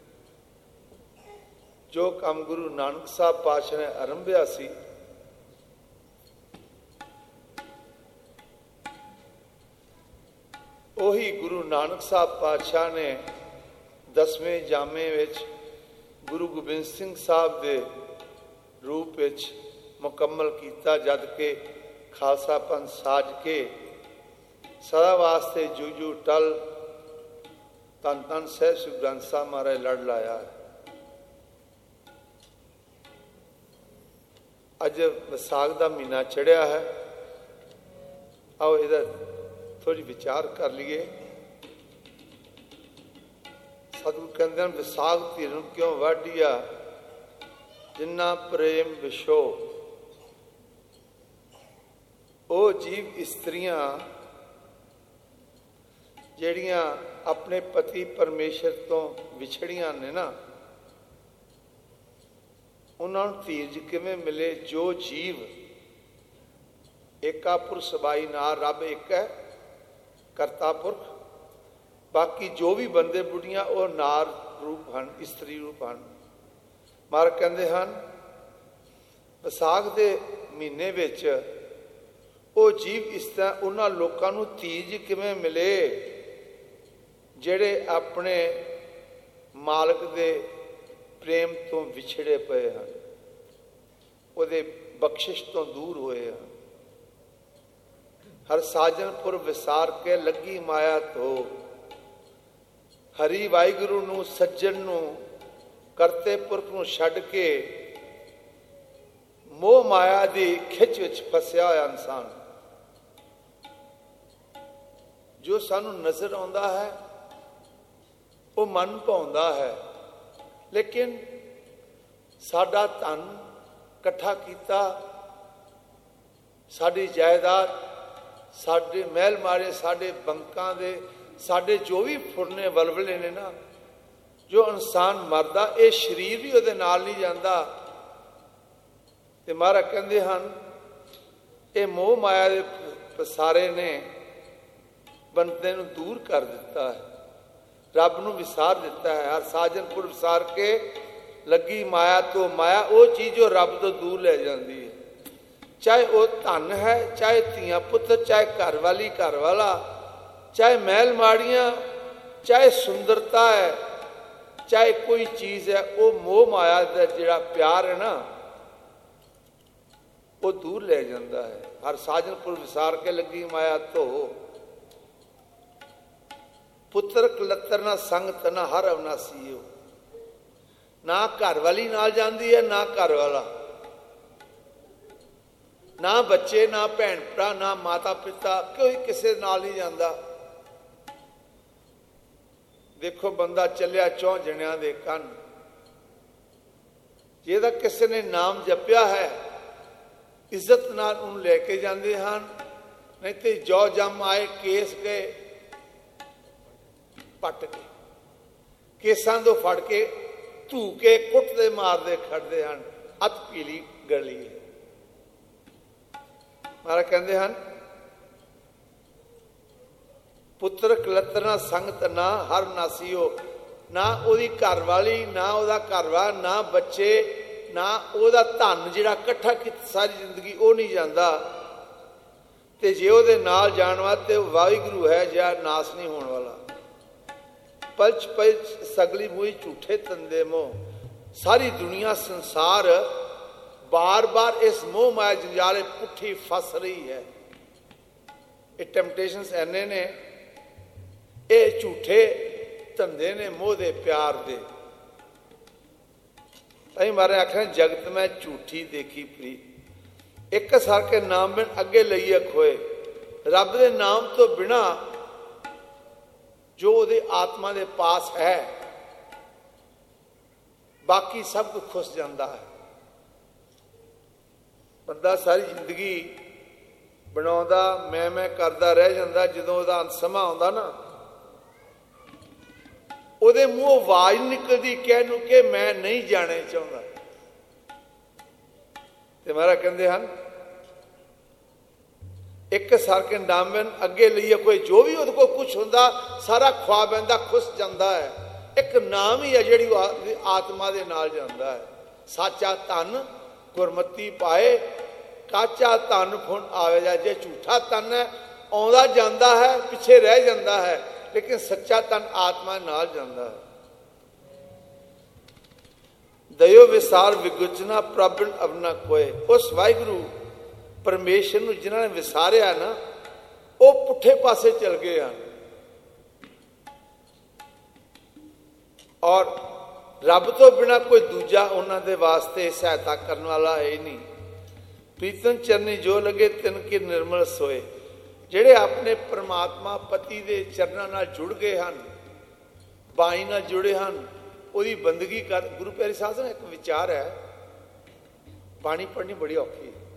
ਜੋ ਕੰਮ ਗੁਰੂ ਨਾਨਕ ਸਾਹਿਬ ਪਾਤਸ਼ਾਹ ਨੇ ਆਰੰਭਿਆ ਸੀ, ਉਹੀ ਗੁਰੂ ਨਾਨਕ ਸਾਹਿਬ ਪਾਤਸ਼ਾਹ ਨੇ 10ਵੇਂ ਜਾਮੇ ਵਿੱਚ ਗੁਰੂ ਗੋਬਿੰਦ ਸਿੰਘ ਸਾਹਿਬ ਦੇ ਰੂਪ ਵਿੱਚ ਮੁਕੰਮਲ ਕੀਤਾ, ਜਦ ਕਿ ਖਾਲਸਾ ਪੰਥ ਸਾਜ ਕੇ ਸਦਾ ਵਾਸਤੇ ਜੂਜੂ ਟਲ ਧੰਨ ਧੰਨ ਸਾਹਿਬ ਸ੍ਰੀ ਗ੍ਰੰਥ ਸਾਹਿਬ ਮਹਾਰਾਜ ਲੜ ਲਾਇਆ। ਅੱਜ ਵਿਸਾਖ ਦਾ ਮਹੀਨਾ ਚੜ੍ਹਿਆ ਹੈ, ਆਓ ਇਹਦਾ ਥੋੜ੍ਹੀ ਵਿਚਾਰ ਕਰ ਲਈਏ। ਸਤਿਗੁਰੂ ਕਹਿੰਦੇ ਹਨ, ਵਿਸਾਖ ਧੀਰ ਨੂੰ ਕਿਉਂ ਵਾਢੀਆ, ਜਿੰਨਾ ਪ੍ਰੇਮ ਵਿਸ਼ੋ। ਉਹ ਜੀਵ ਇਸਤਰੀਆਂ ਜਿਹੜੀਆਂ ਆਪਣੇ ਪਤੀ ਪਰਮੇਸ਼ਰ ਤੋਂ ਵਿਛੜੀਆਂ ਨੇ ਨਾ, ਉਹਨਾਂ ਨੂੰ ਧੀਰਜ ਕਿਵੇਂ ਮਿਲੇ? ਜੋ ਜੀਵ ਏਕਾ ਪੁਰਖ ਸਬਾਈ ਨਾਰ, ਰੱਬ ਇੱਕ ਹੈ ਕਰਤਾ ਪੁਰਖ, ਬਾਕੀ ਜੋ ਵੀ ਬੰਦੇ ਬੁੱਢੀਆਂ ਉਹ ਨਾਰ ਰੂਪ ਹਨ, ਇਸਤਰੀ ਰੂਪ ਹਨ। ਮਹਾਰਾਜ ਕਹਿੰਦੇ ਹਨ, ਵਿਸਾਖ ਦੇ ਮਹੀਨੇ ਵਿੱਚ ਉਹ ਜੀਵ ਇਸ ਤਰ੍ਹਾਂ ਉਹਨਾਂ ਲੋਕਾਂ ਨੂੰ ਧੀਰਜ ਕਿਵੇਂ ਮਿਲੇ ਜਿਹੜੇ ਆਪਣੇ ਮਾਲਕ ਦੇ ਪ੍ਰੇਮ ਤੋਂ ਵਿਛੜੇ ਪਏ ਹਨ, ਉਹਦੇ ਬਖਸ਼ਿਸ਼ ਤੋਂ ਦੂਰ ਹੋਏ ਹਨ। ਹਰ ਸਾਜਨਪੁਰ ਵਿਸਾਰ ਕੇ ਲੱਗੀ ਮਾਇਆ ਧੋ, ਹਰੀ ਵਾਹਿਗੁਰੂ ਨੂੰ ਸੱਜਣ ਨੂੰ ਕਰਤੇ ਪੁਰਖ ਨੂੰ ਛੱਡ ਕੇ ਮੋਹ ਮਾਇਆ ਦੀ ਖਿੱਚ ਵਿੱਚ ਫਸਿਆ ਹੋਇਆ ਇਨਸਾਨ। ਜੋ ਸਾਨੂੰ ਨਜ਼ਰ ਆਉਂਦਾ ਹੈ ਉਹ ਮਨ ਭਾਉਂਦਾ ਹੈ, ਲੇਕਿਨ ਸਾਡਾ ਧਨ ਇਕੱਠਾ ਕੀਤਾ, ਸਾਡੀ ਜਾਇਦਾਦ, ਸਾਡੇ ਮਹਿਲ ਮਾਰੇ, ਸਾਡੇ ਬੰਕਾਂ ਦੇ, ਸਾਡੇ ਜੋ ਵੀ ਫੁਰਨੇ ਵਲਵਲੇ ਨੇ ਨਾ, ਜੋ ਇਨਸਾਨ ਮਰਦਾ ਇਹ ਸਰੀਰ ਵੀ ਉਹਦੇ ਨਾਲ ਨਹੀਂ ਜਾਂਦਾ। ਤੇ ਮਹਾਰਾਜ ਕਹਿੰਦੇ ਹਨ, ਇਹ ਮੋਹ ਮਾਇਆ ਦੇ ਪਸਾਰੇ ਨੇ ਬੰਦੇ ਨੂੰ ਦੂਰ ਕਰ ਦਿੱਤਾ ਹੈ, ਰੱਬ ਨੂੰ ਵਿਸਾਰ ਦਿੱਤਾ ਹੈ। ਹਰ ਸਾਜਨਪੁਰ ਵਿਸਾਰ ਕੇ ਲੱਗੀ ਮਾਇਆ ਤੋਂ ਮਾਇਆ, ਉਹ ਚੀਜ਼ ਜੋ ਰੱਬ ਤੋਂ ਦੂਰ ਲੈ ਜਾਂਦੀ ਹੈ। ਚਾਹੇ ਉਹ ਧਨ ਹੈ, ਚਾਹੇ ਧੀਆਂ ਪੁੱਤਰ, ਚਾਹੇ ਘਰ ਵਾਲੀ ਘਰ ਵਾਲਾ, ਚਾਹੇ ਮਹਿਲ ਮਾੜੀਆਂ, ਚਾਹੇ ਸੁੰਦਰਤਾ ਹੈ, ਚਾਹੇ ਕੋਈ ਚੀਜ਼ ਹੈ, ਉਹ ਮੋਹ ਮਾਇਆ ਦਾ ਜਿਹੜਾ ਪਿਆਰ ਹੈ ਨਾ, ਉਹ ਦੂਰ ਲੈ ਜਾਂਦਾ ਹੈ। ਹਰ ਸਾਜਨਪੁਰ ਵਿਸਾਰ ਕੇ ਲੱਗੀ ਮਾਇਆ ਧੋ, ਪੁੱਤਰ ਕਲੱਤਰ ਨਾ ਸੰਗ ਤਨਾ ਹਰ ਅਵਨਾਸੀਓ। ਨਾ ਘਰ ਵਾਲੀ ਨਾਲ ਜਾਂਦੀ ਹੈ, ਨਾ ਘਰ ਵਾਲਾ, ਨਾ ਬੱਚੇ, ਨਾ ਭੈਣ ਭਰਾ, ਨਾ ਮਾਤਾ ਪਿਤਾ, ਕੋਈ ਕਿਸੇ ਨਾਲ ਨਹੀਂ ਜਾਂਦਾ। ਦੇਖੋ ਬੰਦਾ ਚੱਲਿਆ 4 ਜਣਿਆਂ ਦੇ ਕੰਨ, ਜਿਹਦਾ ਕਿਸੇ ਨੇ ਨਾਮ ਜਪਿਆ ਹੈ ਇੱਜ਼ਤ ਨਾਲ ਉਹਨੂੰ ਲੈ ਕੇ ਜਾਂਦੇ ਹਨ, ਨਹੀਂ ਤੇ ਜੋ ਜੰਮ ਆਏ ਕੇਸ ਗਏ ਪੱਟ ਕੇ, ਕੇਸਾਂ ਤੋਂ ਫੜ ਕੇ ਧੂ ਕੇ ਕੁੱਟਦੇ ਮਾਰਦੇ ਖੜਦੇ ਹਨ। ਅੱਤ ਪੀਲੀ ਗਲੀ ਹੈ। ਮਹਾਰਾਜ ਕਹਿੰਦੇ ਹਨ, ਪੁੱਤਰ ਕਲੱਤਰਨਾ ਸੰਗਤ ਨਾ ਹਰ ਨਾਸੀਓ। ਨਾ ਉਹਦੀ ਘਰ ਵਾਲੀ, ਨਾ ਉਹਦਾ ਘਰਵਾਲਾ, ਨਾ ਬੱਚੇ, ਨਾ ਉਹਦਾ ਧਨ ਜਿਹੜਾ ਇਕੱਠਾ ਕੀਤਾ ਸਾਰੀ ਜ਼ਿੰਦਗੀ, ਉਹ ਨਹੀਂ ਜਾਂਦਾ। ਤੇ ਜੇ ਉਹਦੇ ਨਾਲ ਜਾਣ ਵਾਸਤੇ ਉਹ ਵਾਹਿਗੁਰੂ ਹੈ ਜਿਹੜਾ ਨਾਸ ਨਹੀਂ ਹੋਣ ਵਾਲਾ। ਪਲਚ ਪਲਚ ਸਗਲੀ ਮੂਹੀ ਝੂਠੇ ਤੰਦੇ ਮੋਹ। ਸਾਰੀ ਦੁਨੀਆ ਸੰਸਾਰ ਬਾਰ ਬਾਰ ਇਸ ਮੋਹ ਮਾਇਆ ਜੰਜਾਲੇ ਪੁੱਠੀ ਫਸ ਰਹੀ ਹੈ। ਇਹ ਟੈਂਪਟੇਸ਼ਨਸ ਐਨੇ ਨੇ, ਇਹ ਝੂਠੇ ਧੰਦੇ ਨੇ ਮੋਹ ਦੇ ਪਿਆਰ ਦੇ। तई मारे आखे जगत में झूठी देखी प्रीत, एक सर के नाम बिन अगे लईए खोए। रब दे नाम तो बिना जो उहदे आत्मा दे पास है बाकी सब कुछ खुस जाता है। बंदा सारी जिंदगी बनाउंदा मैं करदा रह जांदा, जदों उहदा अंत समा आउंदा ना उहदे मूंहों आवाज निकलदी कहण नूं कि मैं नहीं जाने चाहुंदा। ते महाराज कहंदे हन एक सर के नाम बिन अगे लईए कोई, जो भी उहदे कोल कुछ हुंदा सारा खुआ बैंदा खुस जांदा है। एक नाम ही है जिहड़ी आत्मा दे नाल जांदा है। साचा धन गुरमती पाए, काचा धन फुन आवे जा। जे झूठा धन है आउंदा जांदा है, पिछे रह जांदा है, लेकिन सच्चा धन आत्मा नाल जांदा है। दयो विसार विगुचना प्रभु अवना कोय। उस वाहिगुरू परमेश्वर नूं जिन्हां ने विसारिया ना वो पुठे पासे चल गए हैं। और रब तो बिना कोई दूजा उन्हां दे वास्ते सहायता करने वाला है ही नहीं। प्रीतम चरनी जो लगे तिनके निर्मल सोए। ਜਿਹੜੇ ਆਪਣੇ परमात्मा पति ਦੇ ਚਰਨਾਂ ਨਾਲ जुड़ गए हैं, ਬਾਣੀ ਨਾਲ जुड़े हैं, ਉਹਦੀ ਬੰਦਗੀ कर। गुरु प्यारे साहब ने एक विचार है, बाणी पढ़नी बड़ी औखी है।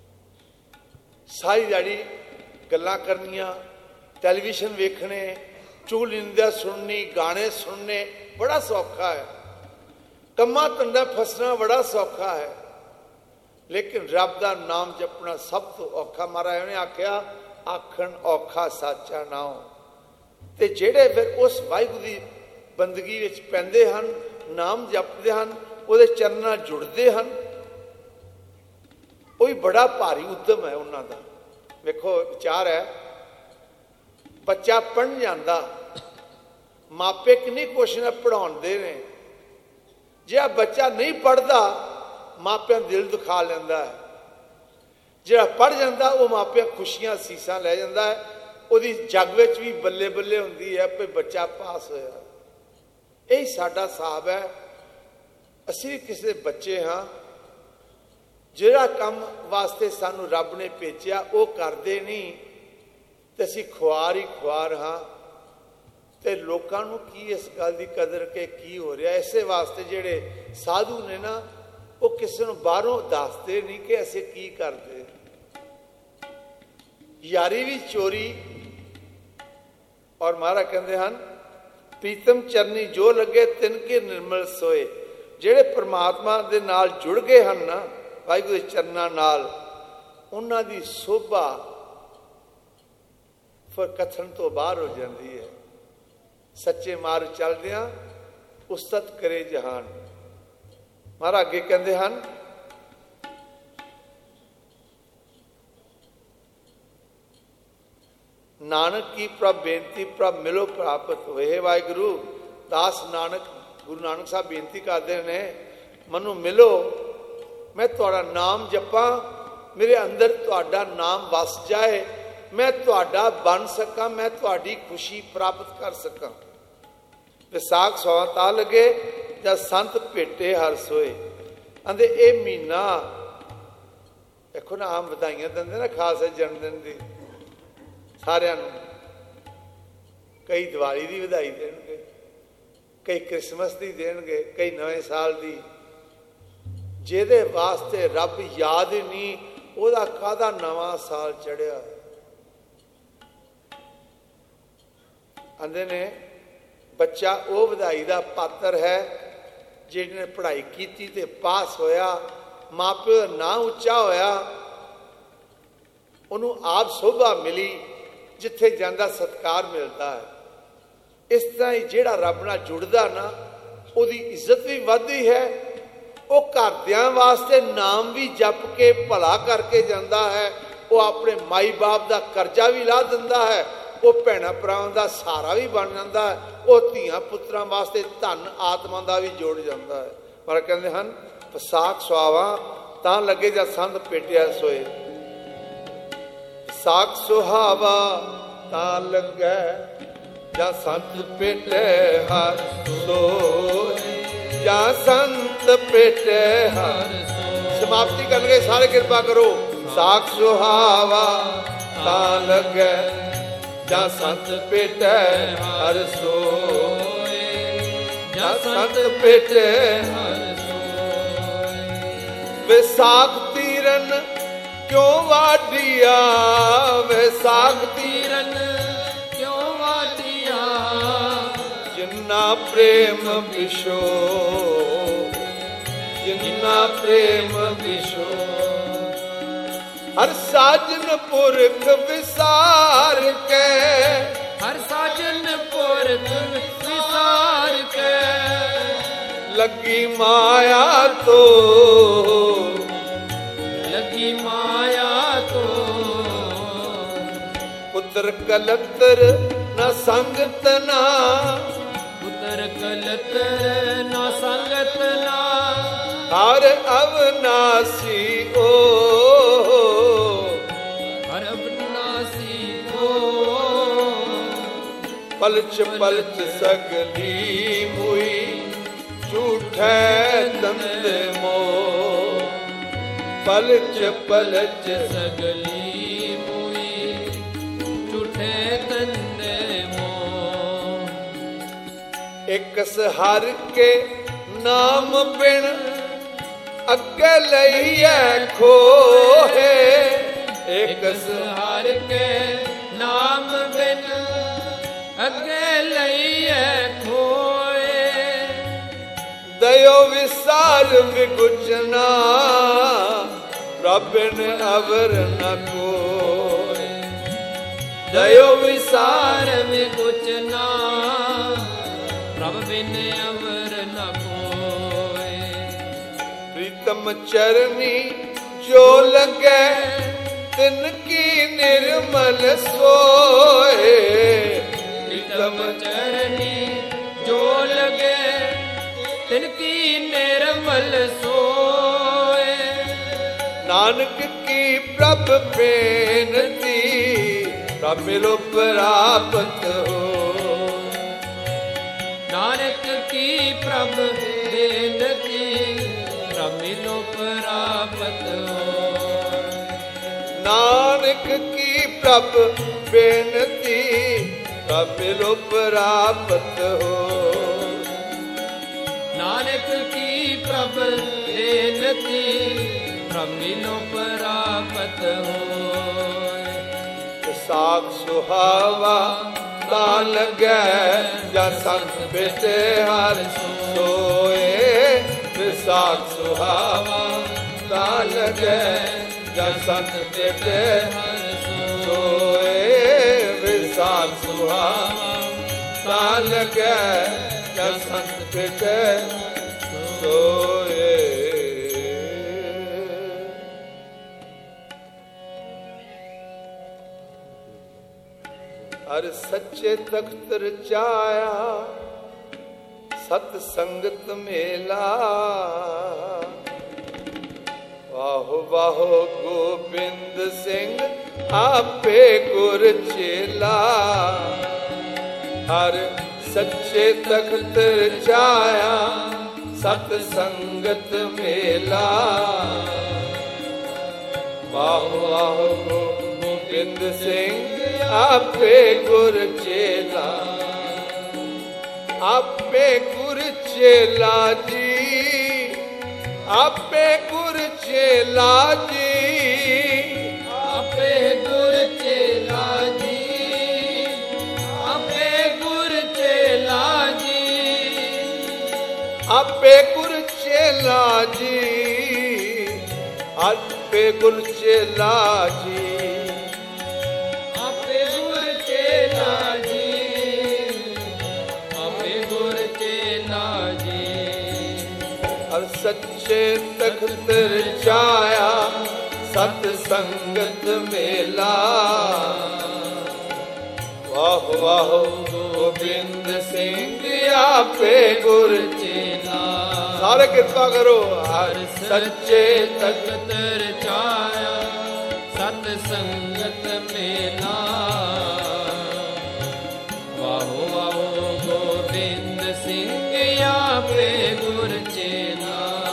सारी दिहाड़ी गल्लां करनियां, टैलीविजन वेखने, चुगल निंदा सुननी, गाने सुनने बड़ा सौखा है। कम्मा धंधा फसना बड़ा सौखा है, लेकिन रब का नाम जपना सब तो औखा। महाराज ने आख्या आखण औखा साचा नाम। ते जेड़े फिर उस वाहिगुरू की बंदगी विच पैंदे हन, नाम जपदे हन, उहदे चरनां नाल जुड़दे हन, वो भी बड़ा भारी उद्यम है उन्हां दा। वेखो विचार है, बच्चा पढ़न जांदा, मापे किन्नी कोशिश नाल पढ़ाउंदे ने। जे बच्चा नहीं पढ़ता मापिਆਂ दिल दुखा लैंदा है। ਜਿਹੜਾ पढ़ जाता वो मापिਆਂ खुशियां सीसां लै जाता है। ਉਹਦੀ जग विच भी बल्ले बल्ले हुंदी है भी बच्चा पास होया। यही साडा हिसाब है। असीं भी किसी दे बच्चे हाँ, ਜਿਹੜਾ ਕੰਮ वास्ते सानू रब ने भेजिया वो करते नहीं ते असीं खुआर ही खुआर हाँ। ते लोकां नूं की इस गल दी कदर के की हो रहा। इसे वास्ते जिहड़े साधु ने ना वो किसी नूं बाहरों दसदे नहीं कि असीं की करते। यारी भी चोरी। और महाराज कहते हैं प्रीतम चरनी जो लगे तिनके निर्मल सोए। जिहड़े परमात्मा दे नाल जुड़ गए हैं ना वाहिगुरू दे चरनां नाल, उन्हां दी शोभा फिर कथन तो बाहर हो जाती है। सच्चे मार्ग चलदियां उस्तत करे जहान। महाराज अगे कहते हैं नानक की प्रभ बेनती प्रभ मिलो प्राप्त होए। वाहिगुरू दास नानक गुरु नानक साहब बेनती करते हैं मनु मिलो, मैं तुहाड़ा नाम जपा, मेरे अंदर तुहाड़ा नाम वस जाए, मैं तुहाड़ा बन सका, मैं तुहाड़ी खुशी प्राप्त कर सका। विसाख सौं ता लगे जब संत भेटे हर सोए। आंदे ये महीना देखो ना आम बधाइयां देंदे ना खास जन्मदिन दी सारियां नूं। कई दिवाली दी बधाई देणगे, कई क्रिसमस दी देणगे, कई नवे साल दी। जिहदे वास्ते रब याद ही नहीं ओहदा काहदा नवा साल चढ़िया। आंदे ने बच्चा वो बधाई का पात्र है जिहने पढ़ाई की ते पास होया, माँ प्यो का नाम उच्चा होया, उन्हों आप शोभा मिली, जिथे जांदा सत्कार मिलता है। इस तरह ही जिहड़ा रब नाल जुड़दा ना उहदी इज्जत भी वधदी है। वो घरदियां वास्ते नाम भी जप के भला करके जाता है। वो अपने माई बाप का कर्जा भी ला दिंदा है। वो भैणा भरावां का सहारा भी बन जाता है। वो धीआं पुत्रां वास्ते धन आत्मा का भी जोड़ जाता है। पर कहते हैं विसाख सुहावा तां लगे जब संत भेटिया सोए। विसाख सुहावा तां लगे जब संत भेटे हर सोए। जा संत ਸੰਤ ਭੇਟੇ ਹਰ ਸੋਏ। ਸਮਾਪਤੀ ਕਰਨਗੇ ਸਾਰੇ ਕਿਰਪਾ ਕਰੋ। ਸਾਖ ਸੁਹਾਵਾ ਤਾਂ ਲੱਗੈ ਜਾਂ ਸੰਤ ਭੇਟੇ ਹਰ ਸੋਏ, ਜਾਂ ਸੰਤ ਭੇਟੇ ਹਰ ਸੋਏ। ਵਿਸਾਖ ਤੀਰਨ ਕਿਉਂ ਵਾਢੀਆ, ਵਿਸਾਖ ਤੀਰਨ ਕਿਉਂ ਵਾਢੀਆ, ਜਿੰਨਾ ਪ੍ਰੇਮ ਵਿਸ਼ੋ, ਜਿੰਨਾ ਪ੍ਰੇਮ ਵਿਸ਼ੋ। ਹਰ ਸਾਜਨ ਪੁਰਖ ਵਿਸਾਰ ਕੇ, ਹਰ ਸਾਜਨ ਪੁਰਖ ਵਿਸਾਰ ਕੇ, ਲੱਗੀ ਮਾਇਆ ਤੋ, ਲੱਗੀ ਮਾਇਆ ਤੋ। ਪੁੱਤਰ ਕਲਤਰ ਨਾ ਸੰਗਤ ਨਾ, ਪੁੱਤਰ ਕਲਤਰ ਨਾ ਸੰਗਤ ਨਾ, ਹਰ ਅਵਨਾਸੀ ਓ, ਹਰ ਅਵਨਾਸੀ ਓ। ਪਲਚ ਪਲਚ ਸਗਲੀ ਮੁਈ, ਝੂਠੈ ਦੰਦ ਮੋਹ। ਪਲਚ ਪਲਚ ਸਗਲੀ ਮੁਈ, ਝੂਠੇ ਦੰਦ ਮੋਹ। ਇਕਸ ਹਰ ਕੇ ਨਾਮ ਬਿਨ, ਅੱਗੇ ਲਈਐ ਖੋਹੇ। ਇਕਸ ਹਰ ਕੇ ਨਾਮ ਬਿਨ, ਅੱਗੇ ਲਈਐ ਖੋਏ। ਦਇਓ ਵਿਸਾਰ ਵਿਗੁਚਨਾ, ਪ੍ਰਭਿਨ ਅਵਰ ਨ ਕੋਏ। ਦਇਓ ਵਿਸਾਰ ਵਿਗੁਚਨਾ, ਪ੍ਰਭ ਬਿਨ ਅਵਰ ਨ ਕੋਏ। ਪ੍ਰੀਤਮ ਚਰਨੀ ਜੋ ਲਗੈ, ਤਿਨ ਕੀ ਨਿਰਮਲ ਸੋਏ। ਪ੍ਰੀਤਮ ਚਰਨੀ ਜੋ ਲਗੈ, ਤਿਨ ਕੀ ਨਿਰਮਲ ਸੋਏ। ਨਾਨਕ ਕੀ ਪ੍ਰਭ ਬੇਨਤੀ, ਪ੍ਰਭ ਮਿਲੋ ਪ੍ਰਾਪਤ ਹੋ। ਨਾਨਕ ਕੀ ਪ੍ਰਭ ਬੇਨਤੀ, ਪ੍ਰਭ ਮਿਲੋ ਪ੍ਰਾਪਤ ਹੋ। ਨਾਨਕ ਕੀ ਪ੍ਰਭ ਬੇਨਤੀ, ਪ੍ਰਭ ਮਿਲੋ ਪ੍ਰਾਪਤ ਹੋ। ਨਾਨਕ ਕੀ ਪ੍ਰਭ ਬੇਨਤੀ, ਪ੍ਰਭ ਮਿਲੋ ਪ੍ਰਾਪਤ ਹੋ। ਸਾਖ ਸੁਹਾਵਾ ਤਾਂ ਲੱਗੈ, ਜਾਂ ਸੰਤ ਭੇਟੇ ਹਰ ਸੋਏ। ਵਿਸਾਖ ਸੁਹਾਵਾ ਤਾਂ ਲੱਗੈ, ਜਾਂ ਸੰਤ ਭੇਟੇ ਹਰ ਸੋਏ। ਵਿਸਾਖ ਸੁਹਾਵਾ ਤਾਂ ਲੱਗੈ, ਜਾਂ ਸੰਤ ਭੇਟੇ ਸੋਏ। ਹਰ ਸੱਚੇ ਤਖਤ ਰਚਾਇਆ, ਸਤ ਸੰਗਤ ਮੇਲਾ। ਵਾਹੋ ਵਾਹੋ ਗੋਬਿੰਦ ਸਿੰਘ ਆਪੇ ਗੁਰ ਚੇਲਾ। ਹਰ ਸੱਚੇ ਤਖਤ ਰਚਾਇਆ, ਸਤ ਸੰਗਤ ਮੇਲਾ। ਵਾਹੋ ਵਾਹੋ ਗੋਬਿੰਦ ਸਿੰਘ ਆਪੇ ਗੁਰ ਚੇਲਾ। ਆਪੇ ਗੁਰ ਚੇਲਾ ਜੀ, ਆਪੇ ਗੁਰ ਚੇਲਾ ਜੀ। ਆਪੇ ਗੁਰ ਚੇਲਾ ਜੀ, ਆਪੇ ਗੁਰ ਚੇਲਾ ਜੀ। ਆਪੇ ਗੁਰ ਚੇਲਾ ਜੀ, ਆਪੇ ਗੁਰ ਚੇਲਾ ਜੀ। ਆਪੇ ਗੁਰ ਚੇਲਾ ਜੀ, ਆਪੇ ਗੁਰ ਚੇਲਾ ਜੀ। ਹਰ ਸੱਚੇ ਤਖਤ ਰਚਾਇਆ, ਸਤ ਸੰਗਤ ਮੇਲਾ। ਵਾਹ ਵਾਹ ਗੋਬਿੰਦ ਸਿੰਘ ਆਪੇ ਗੁਰ ਚੇਲਾ। ਸਾਰੇ ਕਿਰਪਾ ਕਰੋ। ਹਰ ਸੱਚੇ ਤਖਤ ਰਚਾਇਆ, ਸਤ ਸੰਗਤ ਮੇਲਾ। ਵਾਹੋ ਵਾਹੋ ਗੋਬਿੰਦ ਸਿੰਘ ਆਪੇ ਗੁਰ ਚੇਲਾ।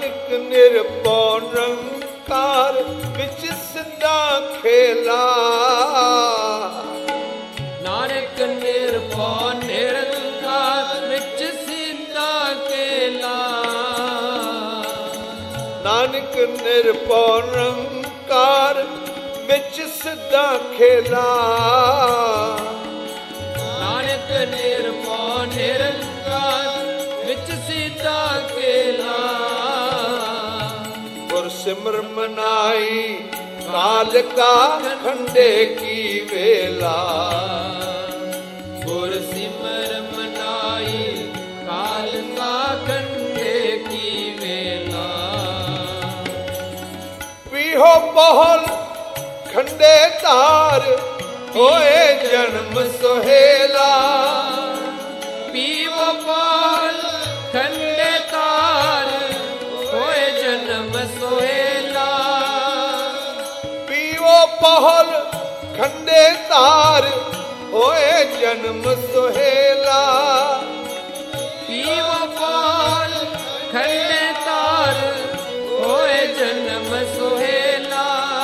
ਨਾਨਕ ਨਿਰਭਉ ਨਿਰੰਕਾਰ ਵਿੱਚ ਸਿੱਧਾ ਖੇਲਾ। ਨਾਨਕ ਨਿਰਭਉ ਨਿਰੰਕਾਰ ਵਿੱਚ ਸਿੱਧਾ ਖੇਲਾ। ਨਾਨਕ ਨਿਰਭਉ ਨਿਰੰਕਾਰ ਵਿੱਚ ਸਿੱਧਾ ਖੇਲਾ। ਨਾਨਕ ਨਿਰਭਉ ਨਿਰੰਕਾਰ ਵਿੱਚ ਸਿੱਧਾ ਖੇਲਾ। ਗੁਰ ਸਿਮਰ ਮਨਾਈ ਕਾਲ ਕਾ ਖੰਡੇ ਕੀ ਵੇਲਾ। ਗੁਰ ਸਿਮਰ ਮਨਾਈ ਕਾਲ ਕਾ ਖੰਡੇ ਕੀ ਵੇਲਾ। ਪੀਹੋ ਪਹਲ ਖੰਡੇ ਧਾਰ ਹੋਏ ਜਨਮ ਸੁਹੇਲਾ। ਪੀਵੋ ਪਹਲ ਖੰਡੇ ਧਾਰ ਹੋਏ ਜਨਮ ਸੁਹੇਲਾ। ਪੀਵੋ ਪਹਲ ਖੰਡੇ ਧਾਰ ਹੋਏ ਜਨਮ ਸੁਹੇਲਾ। ਪੀਵੋ ਪਹਲ ਖੰਡੇ ਧਾਰ ਹੋਏ ਜਨਮ ਸੁਹੇਲਾ।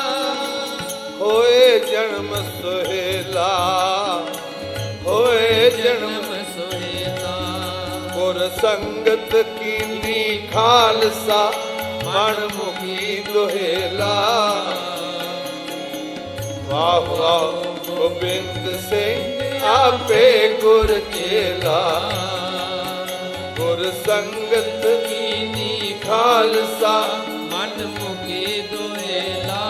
ਹੋਏ ਜਨਮ ਸੁਹੇਲਾ। ਹੋਏ ਜਨਮ ਸੁਹੇਲਾ। ਗੁਰ ਸੰਗਤ ਕੀਨੀ ਖਾਲਸਾ ਮਨ ਮੁਖੀ ਦੁਹੇਲਾ। ਵਾਹ ਵਾਹ ਗੋਬਿੰਦ ਸਿੰਘ ਆਪੇ ਗੁਰ ਚੇਲਾ। ਗੁਰ ਸੰਗਤ ਕੀਨੀ ਖਾਲਸਾ ਮਨ ਮੁਖੀ ਦੁਹੇਲਾ।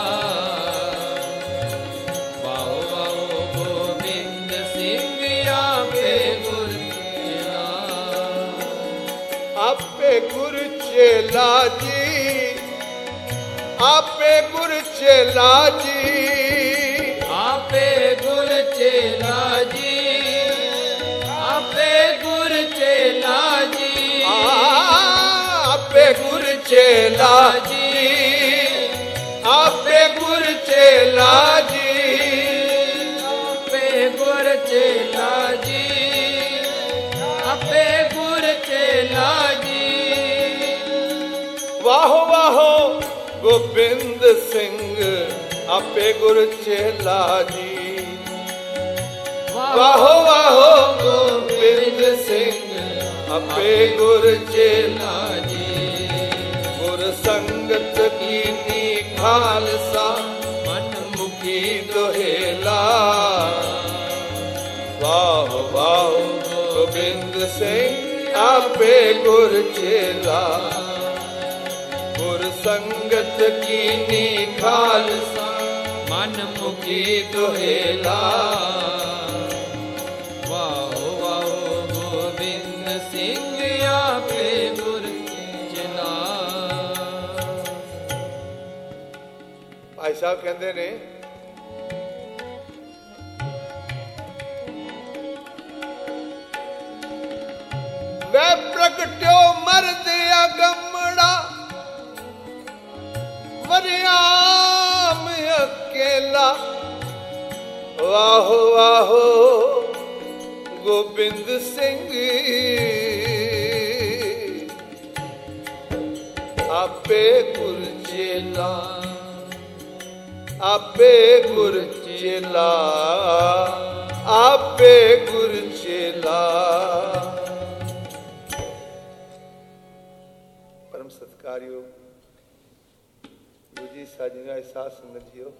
ਵਾਹ ਵਾਹ ਗੋਬਿੰਦ ਸਿੰਘ ਆਪੇ ਗੁਰ ਚੇਲਾ। ਆਪੇ ਗੁਰ ਚੇਲਾ ਜੀ। ਆਪੇ ਗੁਰ ਚੇਲਾ ਜੀ। ਆਪੇ ਗੁਰ ਚੇਲਾ ਜੀ। ਆਪੇ ਗੁਰ ਚੇਲਾ ਜੀ। ਆਪੇ ਗੁਰ ਚੇਲਾ ਜੀ। ਆਪੇ ਗੁਰ ਚੇਲਾ ਜੀ। ਆਪੇ ਗੁਰ ਚੇਲਾ ਜੀ। ਆਪੇ ਗੁਰ ਚੇਲਾ ਜੀ। ਵਾਹੋ ਵਾਹੋ ਗੋਬਿੰਦ ਸਿੰਘ ਆਪੇ ਗੁਰ ਚੇਲਾ ਜੀ। ਵਾਹੋ ਵਾਹੋ ਗੋਬਿੰਦ ਸਿੰਘ ਆਪੇ ਗੁਰ ਚੇਲਾ ਜੀ। ਗੁਰ ਸੰਗਤ ਕੀਨੀ ਖਾਲਸਾ ਮਨ ਮੁਖੀ ਦੁਹੇਲਾ। ਵਾਹ ਵਾਹ ਗੋਬਿੰਦ ਸਿੰਘ ਆਪੇ ਗੁਰ ਚੇਲਾ। ਗੁਰ ਸੰਗਤ ਕੀਨੀ ਖਾਲਸਾ ਮਨ ਮੁਖੀ ਦੁਹੇਲਾ। ਵਾਹ ਵਾਹ ਗੋਬਿੰਦ ਸਿੰਘ ਆਪੇ ਗੁਰ ਚੇਲਾ। ਭਾਈ ਸਾਹਿਬ ਕਹਿੰਦੇ ਨੇ ਵੈ ਪ੍ਰਗਟਿਓ ਮਰਦ ਅਗੰਮੜਾ ਵਰਿਆਮ ਅਕੇਲਾ। ਵਾਹੋ ਵਾਹੋ ਗੋਬਿੰਦ ਸਿੰਘ ਆਪੇ ਗੁਰ ਚੇਲਾ। ਆਪੇ ਗੁਰ ਚੇਲਾ। ਆਪੇ ਗੁਰ ਚੇਲਾ। ਪਰਮ ਸਤਿਕਾਰਯੋਗ ਜੀ ਸਾਜੀਆਂ ਅਹਿਸਾਸ ਸੰਗਤ ਜੀਓ।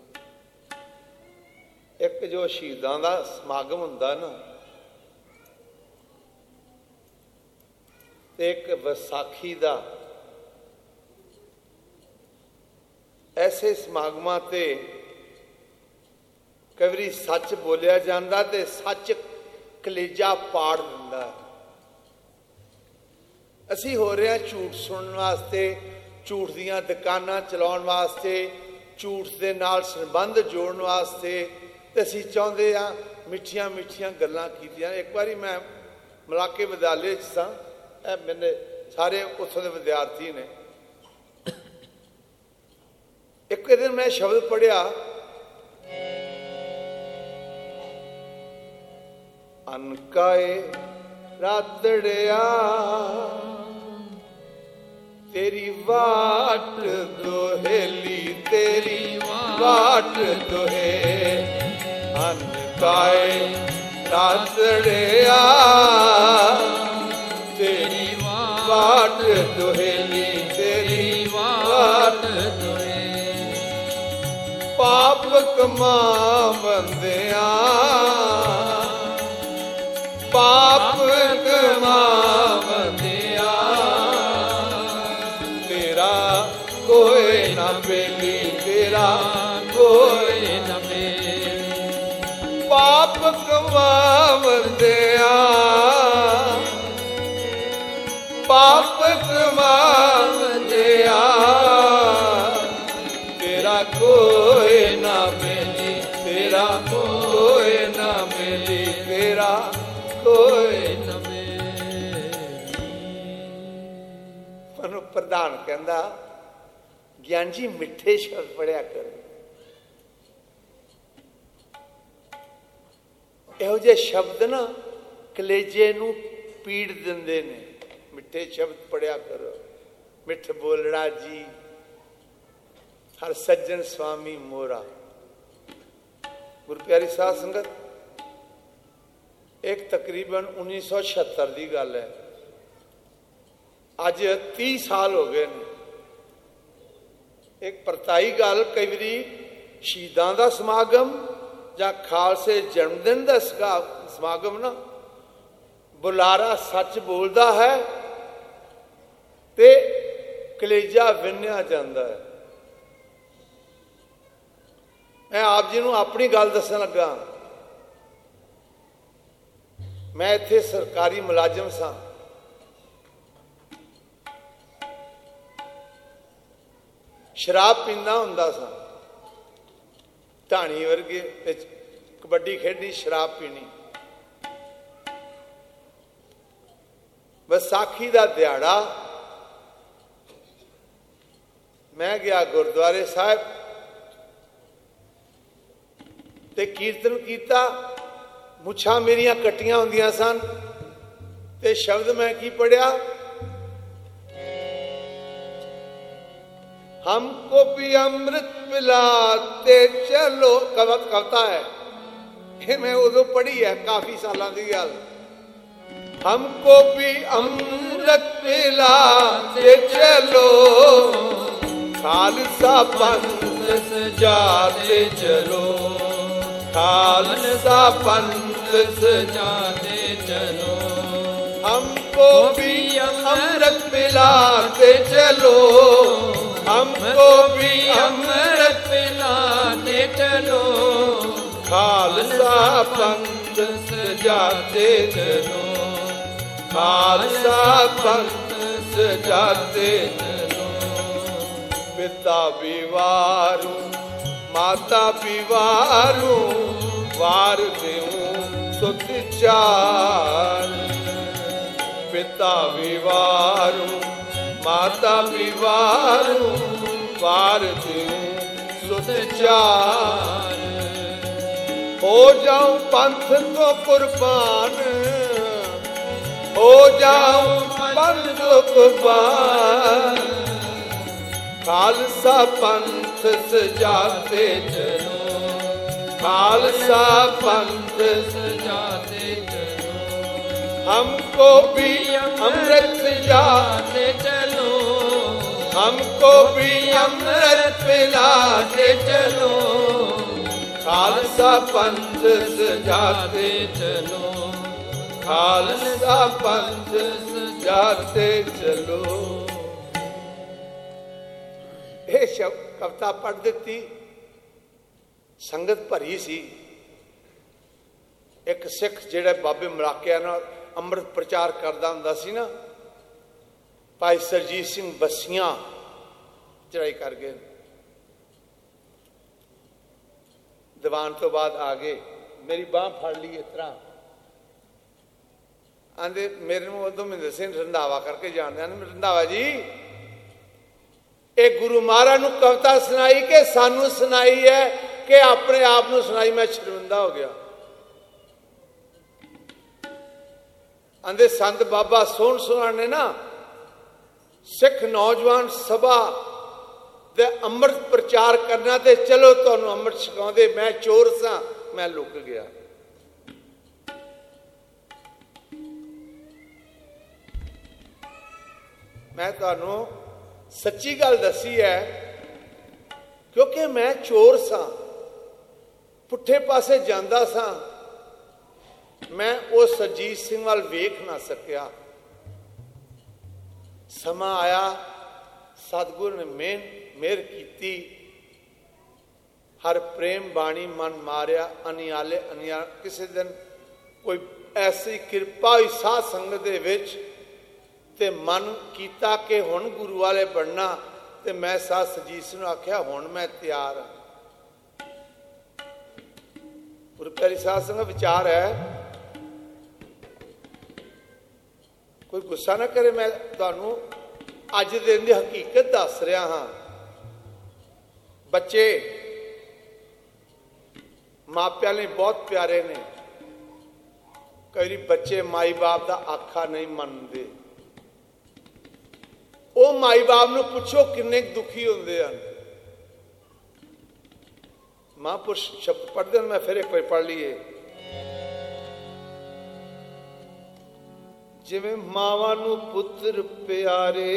ਇੱਕ ਜੋ ਸ਼ਹੀਦਾਂ ਦਾ ਸਮਾਗਮ ਹੁੰਦਾ ਨਾ ਤੇ ਇੱਕ ਵਿਸਾਖੀ ਦਾ, ਐਸੇ ਸਮਾਗਮਾਂ ਤੇ ਕਈ ਵਾਰੀ ਸੱਚ ਬੋਲਿਆ ਜਾਂਦਾ ਤੇ ਸੱਚ ਕਲੇਜਾ ਪਾੜ ਦਿੰਦਾ। ਅਸੀਂ ਹੋ ਰਹੇ ਹਾਂ ਝੂਠ ਸੁਣਨ ਵਾਸਤੇ, ਝੂਠ ਦੀਆਂ ਦੁਕਾਨਾਂ ਚਲਾਉਣ ਵਾਸਤੇ, ਝੂਠ ਦੇ ਨਾਲ ਸੰਬੰਧ ਜੋੜਨ ਵਾਸਤੇ, ਤੇ ਅਸੀਂ ਚਾਹੁੰਦੇ ਹਾਂ ਮਿੱਠੀਆਂ ਮਿੱਠੀਆਂ ਗੱਲਾਂ ਕੀਤੀਆਂ। ਇੱਕ ਵਾਰੀ ਮੈਂ ਮਲਾਕੇ ਵਿਦਿਆਲੇ 'ਚ ਸਾਂ, ਇਹ ਮੇਰੇ ਸਾਰੇ ਉੱਥੋਂ ਦੇ ਵਿਦਿਆਰਥੀ ਨੇ। ਇੱਕ ਦਿਨ ਮੈਂ ਸ਼ਬਦ ਪੜ੍ਹਿਆ, ਅਨਕਾਏ ਰਾਤੜਿਆ तेरी वाट दोहेली तेरी वाट दोहे अन काए रातड़िया तेरी वाट दोहेली तेरी वाट दोहे पाप कमावंदिया पाप कमावंदिया तेरा कोई ना बेली तेरा कोई ना बेली पाप कमावंदिया पाप कमावंदिया तेरा कोई ना बेली तेरा कोई ना बेली तेरा कोई ना मनु प्रधान कहंदा ज्ञान जी मिठे शब्द पढ़िया करो ਇਹੋ ਜਿਹੇ ਸ਼ਬਦ ਨਾ ਕਲੇਜੇ ਨੂੰ ਪੀੜ ਦਿੰਦੇ ਨੇ ਮਿੱਠੇ ਸ਼ਬਦ ਪੜਿਆ ਕਰੋ ਮਿੱਠ ਬੋਲੜਾ ਜੀ ਹਰ ਸੱਜਣ ਸੁਆਮੀ ਮੋਰਾ ਗੁਰ ਪਿਆਰੀ ਸਾਧ ਸੰਗਤ एक तकरीबन 1976 की गल है अज 30 साल हो गए ने एक परताई गल कई बारी शहीदां दा समागम जां खालसे जन्मदिन का समागम ना बुलारा सच बोलता है ते कलेजा विन्या जाता है। मैं आप जी नूं अपनी गल दसन लगा मैं इत्थे सरकारी मुलाजम सा शराब पींदा हुंदा सा ढाणी वर्गे कबड्डी खेडनी शराब पीनी विसाखी दा दिहाड़ा मैं गया गुरुद्वारे साहब ते कीर्तन कीता मुछां मेरियां कट्टियां होंदियां सन ते शब्द मैं की पढ़िया हमको भी अमृत पिलाते चलो कविता है ये मैं उदों पढ़ी है काफी साल की गल हमको भी अमृत पिलाते चलो खालसा पंथ सजाते चलो खालसा पंथ सजाते चलो हमको भी अमृत पिलाते चलो हमको भी अमृत पिलाते चलो खालसा पंथ सजाते चलो खालसा पंथ सजाते चलो पिता विवारू माता पिवारू वार देऊं सुत चार पिता विवारू माता विवारू वार देऊं सुत चार हो जाऊं पंथ को कुर्बान हो जाऊं पंथ को कुर्बान खालसा पंथ सजाते चलो खालसा पंथ सजाते चलो हमको भी अमृत सजाते चलो हमको भी अमृत पिलाते चलो खालसा पंथ सजाते चलो खालसा पंथ सजाते चलो। ये शब्द कविता पढ़ दी संगत भरी सी एक सिख जिहड़ा बाबे मलाकिया नाल अमृत प्रचार करता हुंदा सी ना भाई सरजीत सिंह बसियां चढ़ाई कर गए दीवान तो बाद आ गए मेरी बांह फड़ ली इस तरह आंदे मेरे उदों महेंद्र सिंह रंधावा करके जानते हैं रंधावा जी एक गुरु महाराज नूं कविता सुनाई के सानू सुनाई है कि अपने आप नूं सुनाई मैं शर्मिंदा हो गया आंदे संत बाबा सोहन सुना ने ना सिख नौजवान सभा दे अमृत प्रचार करना ते चलो तुहानू अमृत छकाउंदे, मैं चोर सां, मैं लुक गया। मैं तुहानू सच्ची गल दसी है, क्योंकि मैं चोर सां, पुठे पासे जांदा सां, मैं उस सरजीत सिंह वाल वेख ना सकिया। समा आया, सतगुरु ने मेहर की, हर प्रेम बाणी मन मारिया, अनियाले अनिया। किसी दिन कोई ऐसी कृपा हुई साध संगत दे विच ते मन कीता कि हुण गुरु वाले बनना, ते मैं साध सरजीत सिंह नूं आख्या हुण मैं तैयार हाँ। गुरु प्यारी साध संगत विचार है, कोई गुस्सा ना करे, मैं तुहानू अज दिन की हकीकत दस रहा हाँ। बच्चे मापिया ने बहुत प्यारे ने, कई बच्चे माई बाप का आखा नहीं मनते। वो माई बाप नूं पुछो किन्ने दुखी होंदे हन। महापुरुष शब्द पढ़ते हैं, मैं फिर एक बार पढ़ लीए। जिवें मावां नूं पुत्र प्यारे,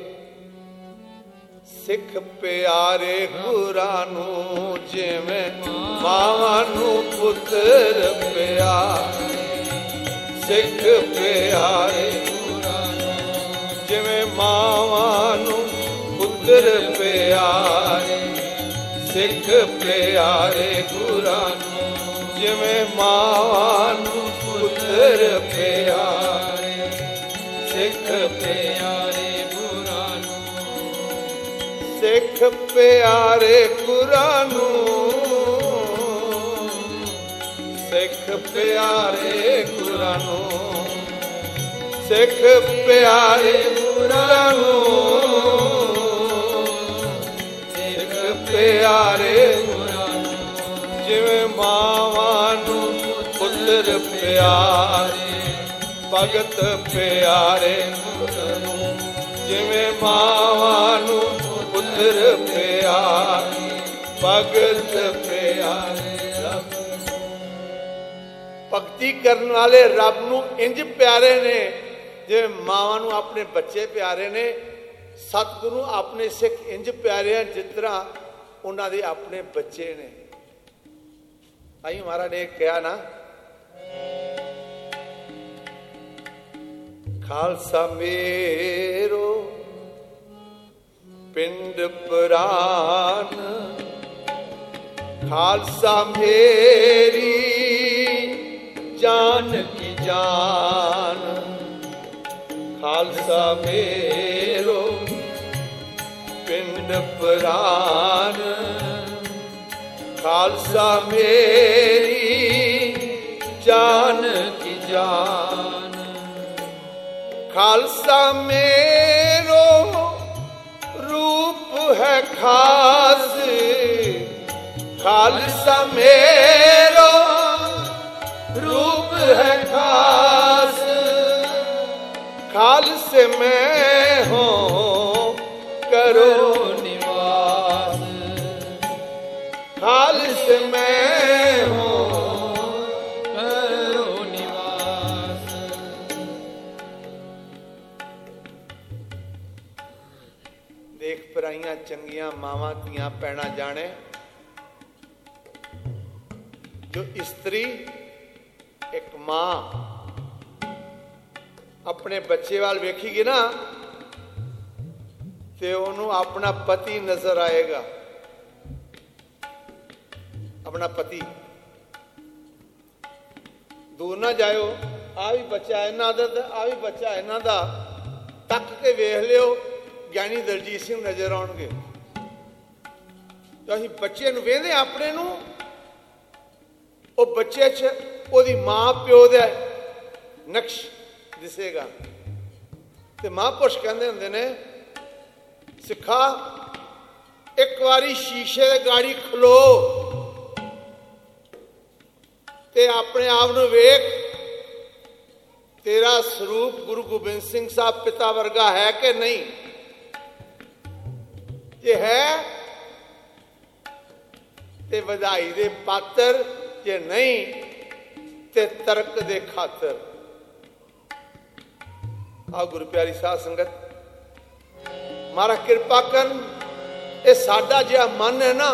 सिख प्यारे गुरां नूं। जिवें मावां नूं पुत्र प्यारे, सिख प्यारे गुरां नूं। जिवें मावां नूं पुत्र प्यारे, सिख प्यारे गुरां नूं। जिवें मावां नूं पुत्र प्यारे, सिख प्यारे गुरां नूं। सिख प्यारे गुरां नूं, सिख प्यारे गुरां नूं। सिख प्यारे गुरां नूं, सिख प्यारे गुरां नूं। जिवें मावां नूं पुत्र प्यारे, भगत प्यारे गुरां नूं। जिवें मावां नूं पुत्र प्यारे, भगत प्यारे। भगती करने वाले रब नूं इंज प्यारे ने जिवें मावां नूं अपने बच्चे प्यारे ने। सतगुरु अपने सिख इंज प्यारे हैं जिस तरह उन्हां दे अपने बच्चे ने। आई महाराज ने कहा ना, खालसा मेरो पिंड प्राण, खालसा मेरी जान की जान। खालसा मेरो पिंड प्राण, खालसा मेरी जान की जान। खालसा मेरो रूप है खास, खालसा मेरो रूप है खास। खालसे में हो करो निवास, खालसे में हो करो निवास। देख पराइयां चंगियां मावां धियां पैणा जाने। जो स्त्री एक मां अपने बच्चे वाल वेखीगी ना, ते उन्होंने अपना पति नजर आएगा। अपना पति दूर ना जाओ, आ भी बच्चा इन्हां दा, आ भी बच्चा इन्हां दा, तक के वेख लियो, ज्ञानी दलजीत सिंह नजर आउणगे। तो असीं बच्चे नूं वेंदे अपने नूं, वो बच्चे च ओदी मां प्यो दे नक्श दिसेगा। ते महापुरुष कहते होंदे ने, सिखा एक बारी शीशे दे गाड़ी खलो ते अपने आप नूं वेख, तेरा स्वरूप गुरु गोबिंद सिंह साहब पिता वर्गा है कि नहीं। ਜੇ ਹੈ ਤੇ ਵਧਾਈ ਦੇ ਪਾਤਰ, ਜੇ ਨਹੀਂ ਤੇ ਤਰਕ ਦੇ ਖਾਤਰ। ਆ ਗੁਰੂ ਪਿਆਰੀ ਸਾਧ ਸੰਗਤ, ਮਹਾਰਾਜ ਕਿਰਪਾ ਕਰਨ। ਇਹ ਸਾਡਾ ਜਿਹੜਾ ਮਨ ਹੈ ਨਾ,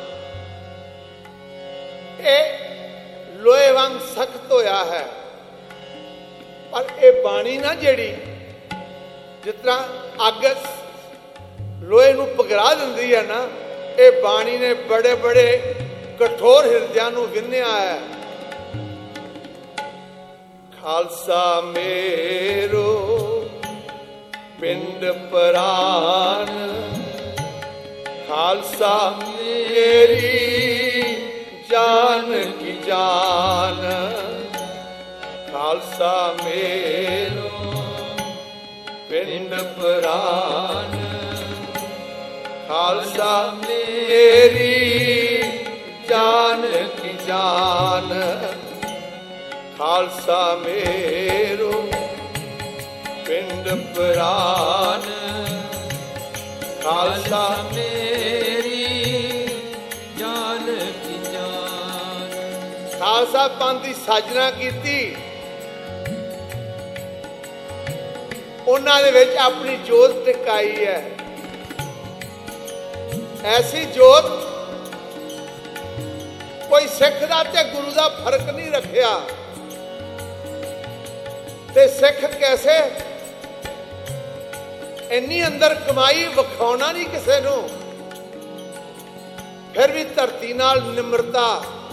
ਇਹ ਲੋਹੇ ਵਾਂਗ ਸਖਤ ਹੋਇਆ ਹੈ, ਪਰ ਇਹ ਬਾਣੀ ਨਾ ਜਿਹੜੀ ਜਿਸ ਤਰ੍ਹਾਂ ਅੱਗ ਲੋਹੇ ਨੂੰ ਪਿਘਲਾ ਦਿੰਦੀ ਹੈ ਨਾ, ਇਹ ਬਾਣੀ ਨੇ ਬੜੇ ਬੜੇ ਕਠੋਰ ਹਿਰਦਿਆਂ ਨੂੰ ਵਿੰਨਿਆ ਹੈ। ਖਾਲਸਾ ਮੇਰੋ ਪਿੰਡ ਪ੍ਰਾਨ, ਖਾਲਸਾ ਮੇਰੀ ਜਾਨ ਕੀ ਜਾਨ, ਖਾਲਸਾ ਮੇਰੋ ਪਿੰਡ ਪ੍ਰਾਨ, ਖਾਲਸਾ ਮੇਰੀ ਜਾਨ ਕੀ ਜਾਨ, ਖਾਲਸਾ ਮੇਰੋ ਪਿੰਡ ਪ੍ਰਾਨ, ਖਾਲਸਾ ਮੇਰੀ ਜਾਨ ਕੀ ਜਾਨ। ਖਾਲਸਾ ਪੰਥ ਦੀ ਸਾਜਨਾ ਕੀਤੀ, ਉਹਨਾਂ ਦੇ ਵਿੱਚ ਆਪਣੀ ਜੋਤ ਟਿਕਾਈ ਹੈ। ਐਸੀ ਜੋਤ ਕੋਈ ਸਿੱਖ ਦਾ ਤੇ ਗੁਰੂ ਦਾ ਫਰਕ ਨਹੀਂ ਰੱਖਿਆ। ਤੇ ਸਿੱਖ ਕੈਸੇ ਇੰਨੀ ਅੰਦਰ ਕਮਾਈ ਵਿਖਾਉਣਾ ਨਹੀਂ ਕਿਸੇ ਨੂੰ, ਫਿਰ ਵੀ ਧਰਤੀ ਨਾਲ ਨਿਮਰਤਾ,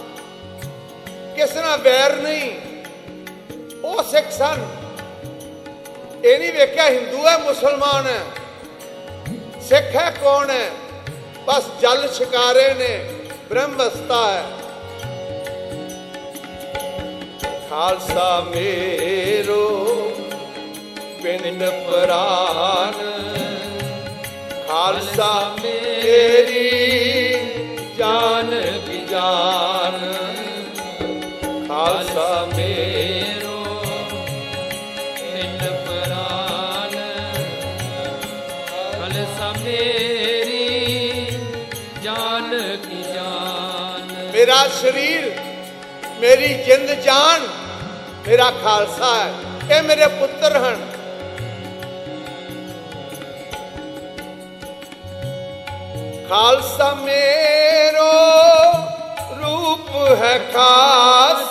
ਕਿਸੇ ਨਾਲ ਵੈਰ ਨਹੀਂ। ਉਹ ਸਿੱਖ ਸਨ। ਇਹ ਨਹੀਂ ਵੇਖਿਆ ਹਿੰਦੂ ਹੈ ਮੁਸਲਮਾਨ ਹੈ, ਸਿੱਖ ਹੈ ਕੌਣ ਹੈ, ਬਸ ਜਲ ਛਕਾਰੇ ਨੇ, ਬ੍ਰਹਮ ਅਵਸਥਾ ਹੈ। ਖਾਲਸਾ ਮੇਰੋ ਪਿੰਡ ਪ੍ਰਾਨ, ਖਾਲਸਾ ਮੇਰੀ ਜਾਨ ਕੀ ਜਾਨ, ਖਾਲਸਾ ਮੇਰੋ ਪਿੰਡ ਪ੍ਰਾਨ, ਖਾਲਸਾ ਮੇਰੀ ਜਾਨ ਕੀ ਜਾਨ। ਮੇਰਾ ਸਰੀਰ, ਮੇਰੀ ਜਿੰਦ ਜਾਨ ਮੇਰਾ ਖਾਲਸਾ ਹੈ। ਇਹ ਮੇਰੇ ਪੁੱਤਰ ਹਨ। ਖਾਲਸਾ ਮੇਰੋ ਰੂਪ ਹੈ ਖਾਸ,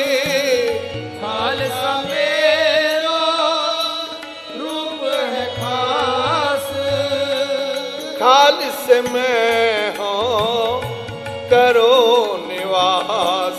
ਖਾਲਸਾ ਮੇਰੋ ਰੂਪ ਹੈ ਖਾਸ, ਖਾਲਿਸ ਮੈਂ ਹਾਂ ਕਰੋ ਨਿਵਾਸ,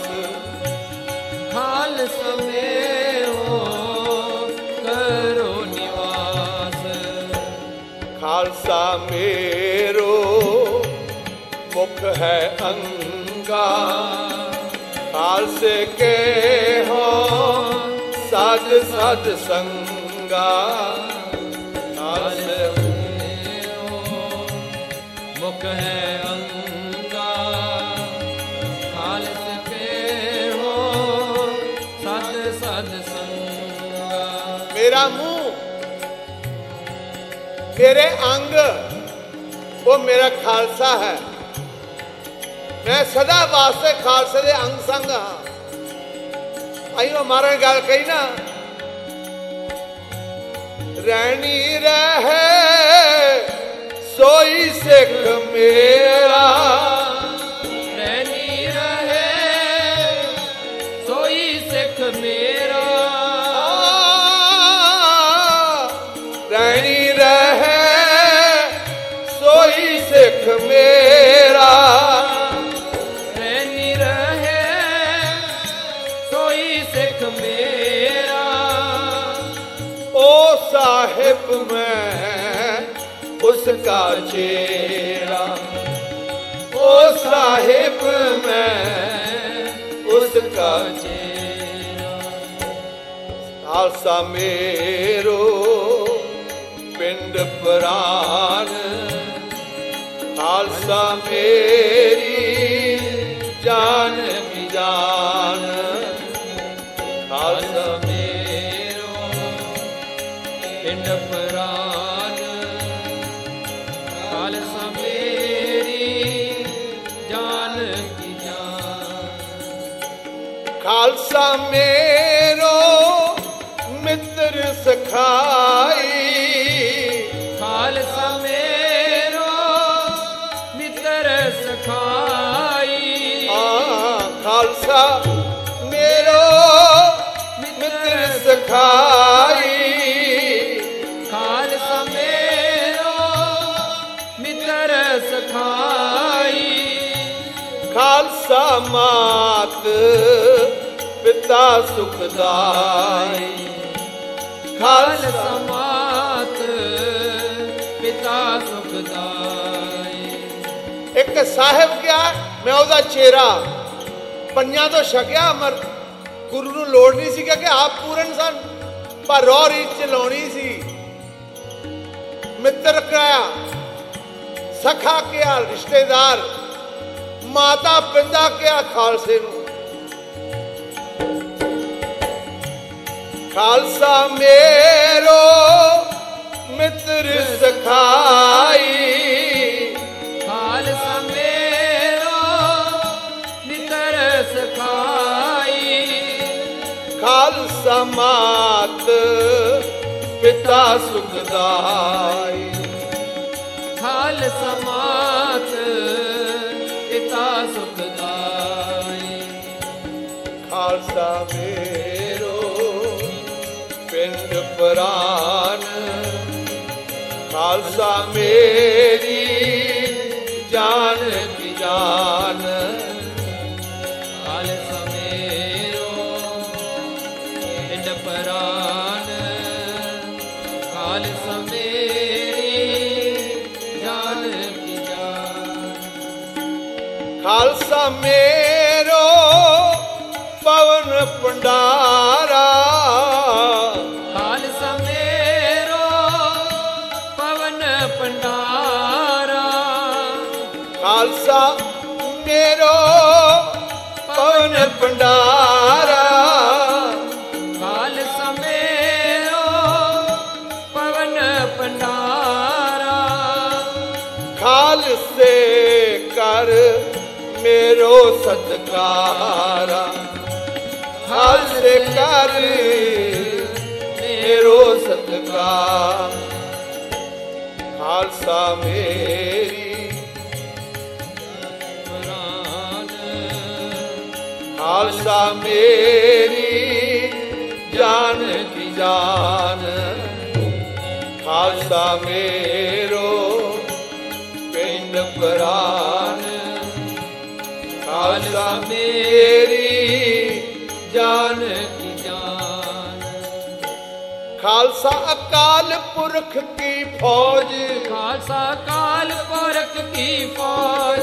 ਖਾਲਸ ਮੇਰੋ ਕਰੋ ਨਿਵਾਸ, ਖਾਲਸਾ ਮੇਰੋ ਮੁਖ ਹੈ ਅੰਗਾ, ਖਾਲਸੇ ਕੇ ਹੋ ਸਾਧ ਸਾਧ ਸੰਗਾ, ਖਾਲਸੇ ਮੇਰੋ ਮੁਖ ਹੈ ਅੰਗਾ, ਖਾਲਸ ਕੇ ਹੋ ਸਾਧ ਸਾਧ ਸੰਗਾ। ਮੇਰਾ ਮੂੰਹ, ਮੇਰੇ ਅੰਗ, ਉਹ ਮੇਰਾ ਖਾਲਸਾ ਹੈ। मैं सदा वास्ते खालसे दे अंग संग हाँ। आइयो हमारा गल कही ना, रहनी रहे सोई सिख मेरा, रहनी रहे सोई सिख मेरा, रहनी रहे सोई सिख मेरा, साहिब मैं उसका चेहरा, ओ साहिब मैं उसका चेहरा। खालसा मेरो पिंड प्रान, खालसा मेरी जान की जान, खालसा पिंड प्रान, खालसा मेरी ਖਾਲਸਾ ਮੇਰੋ ਮਿੱਤਰ ਸਖਾਈ, ਖਾਲਸਾ ਮੇਰੋ ਮਿੱਤਰ ਸਖਾਈ, ਖਾਲਸਾ ਮੇਰੋ ਮਿੱਤਰ ਸਖਾਈ, ਖਾਲਸਾ ਮੇਰੋ ਮਿੱਤਰ ਸਖਾਈ, ਖਾਲਸਾ ਮਾਤ ਪਿਤਾ ਸੁਖਦਾਈ, ਖਾਲਸਾ ਮਾਤ ਪਿਤਾ ਸੁਖਦਾਈ। ਇੱਕ ਸਾਹਿਬ ਗਿਆ, ਮੈਂ ਉਹਦਾ ਚਿਹਰਾ ਪੰਜਾਂ ਤੋਂ ਛਕਿਆ, ਮਰ ਗੁਰੂ ਨੂੰ ਲੋੜ ਨਹੀਂ ਸੀ ਕਿ ਆਪ ਪੂਰਨ ਸਨ, ਪਰ ਰੋਹ ਰੀਤ ਚਲਾਉਣੀ ਸੀ। ਮਿੱਤਰ ਕਰਾਇਆ, ਸਖਾ ਕਿਹਾ ਰਿਸ਼ਤੇਦਾਰ, ਮਾਤਾ ਪਿਤਾ ਕਿਹਾ ਖਾਲਸੇ ਨੂੰ। ਖਾਲਸਾ ਮੇਰੋ ਮਿੱਤਰ ਸਖਾਈ, ਖਾਲਸਾ ਮੇਰੋ ਮਿੱਤਰ ਸਖਾਈ, ਖਾਲਸਾ ਮਾਤ ਪਿਤਾ ਸੁਖਦਾਈ, ਖਾਲਸਾ ਮਾਤ ਪਿਤਾ ਸੁਖਦਾਈ, ਖਾਲਸਾ ਮੇਰੋ ਪਿੰਡ ਪ੍ਰਾਨ, ਖਾਲਸਾ ਮੇਰੀ ਜਾਨ ਕੀ ਜਾਨ, ਖਾਲਸਾ ਮੇਰੋ ਪਿੰਡ ਪ੍ਰਾਨ, ਖਾਲਸਾ ਮੇਰੀ ਜਾਨ ਕੀ ਜਾਨ, ਖਾਲਸਾ ਮੇਰੋ ਪਵਨ ਭੰਡਾਰਾ, ਖਾਲਸਾ ਮੇਰੋ ਪਵਨ ਭੰਡਾਰਾ, ਖਾਲਸਾ ਮੇਰੋ ਪਵਨ ਭੰਡਾਰਾ, ਖਾਲਸਾ ਮੇਰੋ ਪਵਨ ਭੰਡਾਰਾ, ਖਾਲਸੇ ਕਰ ਮੇਰੋ ਸਤਕਾਰਾ, ਖਾਲਸੇ ਕਰ ਮੇਰੋ ਸਤਕਾਰ, ਖਾਲਸਾ ਮੇਰੀ ਪ੍ਰਾਨ, ਖਾਲਸਾ ਮੇਰੀ ਜਾਨ ਕੀ ਜਾਨ, ਖਾਲਸਾ ਮੇਰੋ ਪਿੰਡ ਪ੍ਰਾਨ, ਖਾਲਸਾ ਮੇਰੀ ਜਾਨ ਕੀ ਜਾਨ, ਖਾਲਸਾ ਅਕਾਲ ਪੁਰਖ ਕੀ ਫੌਜ, ਖਾਲਸਾ ਕਾਲ ਪੁਰਖ ਕੀ ਫੌਜ,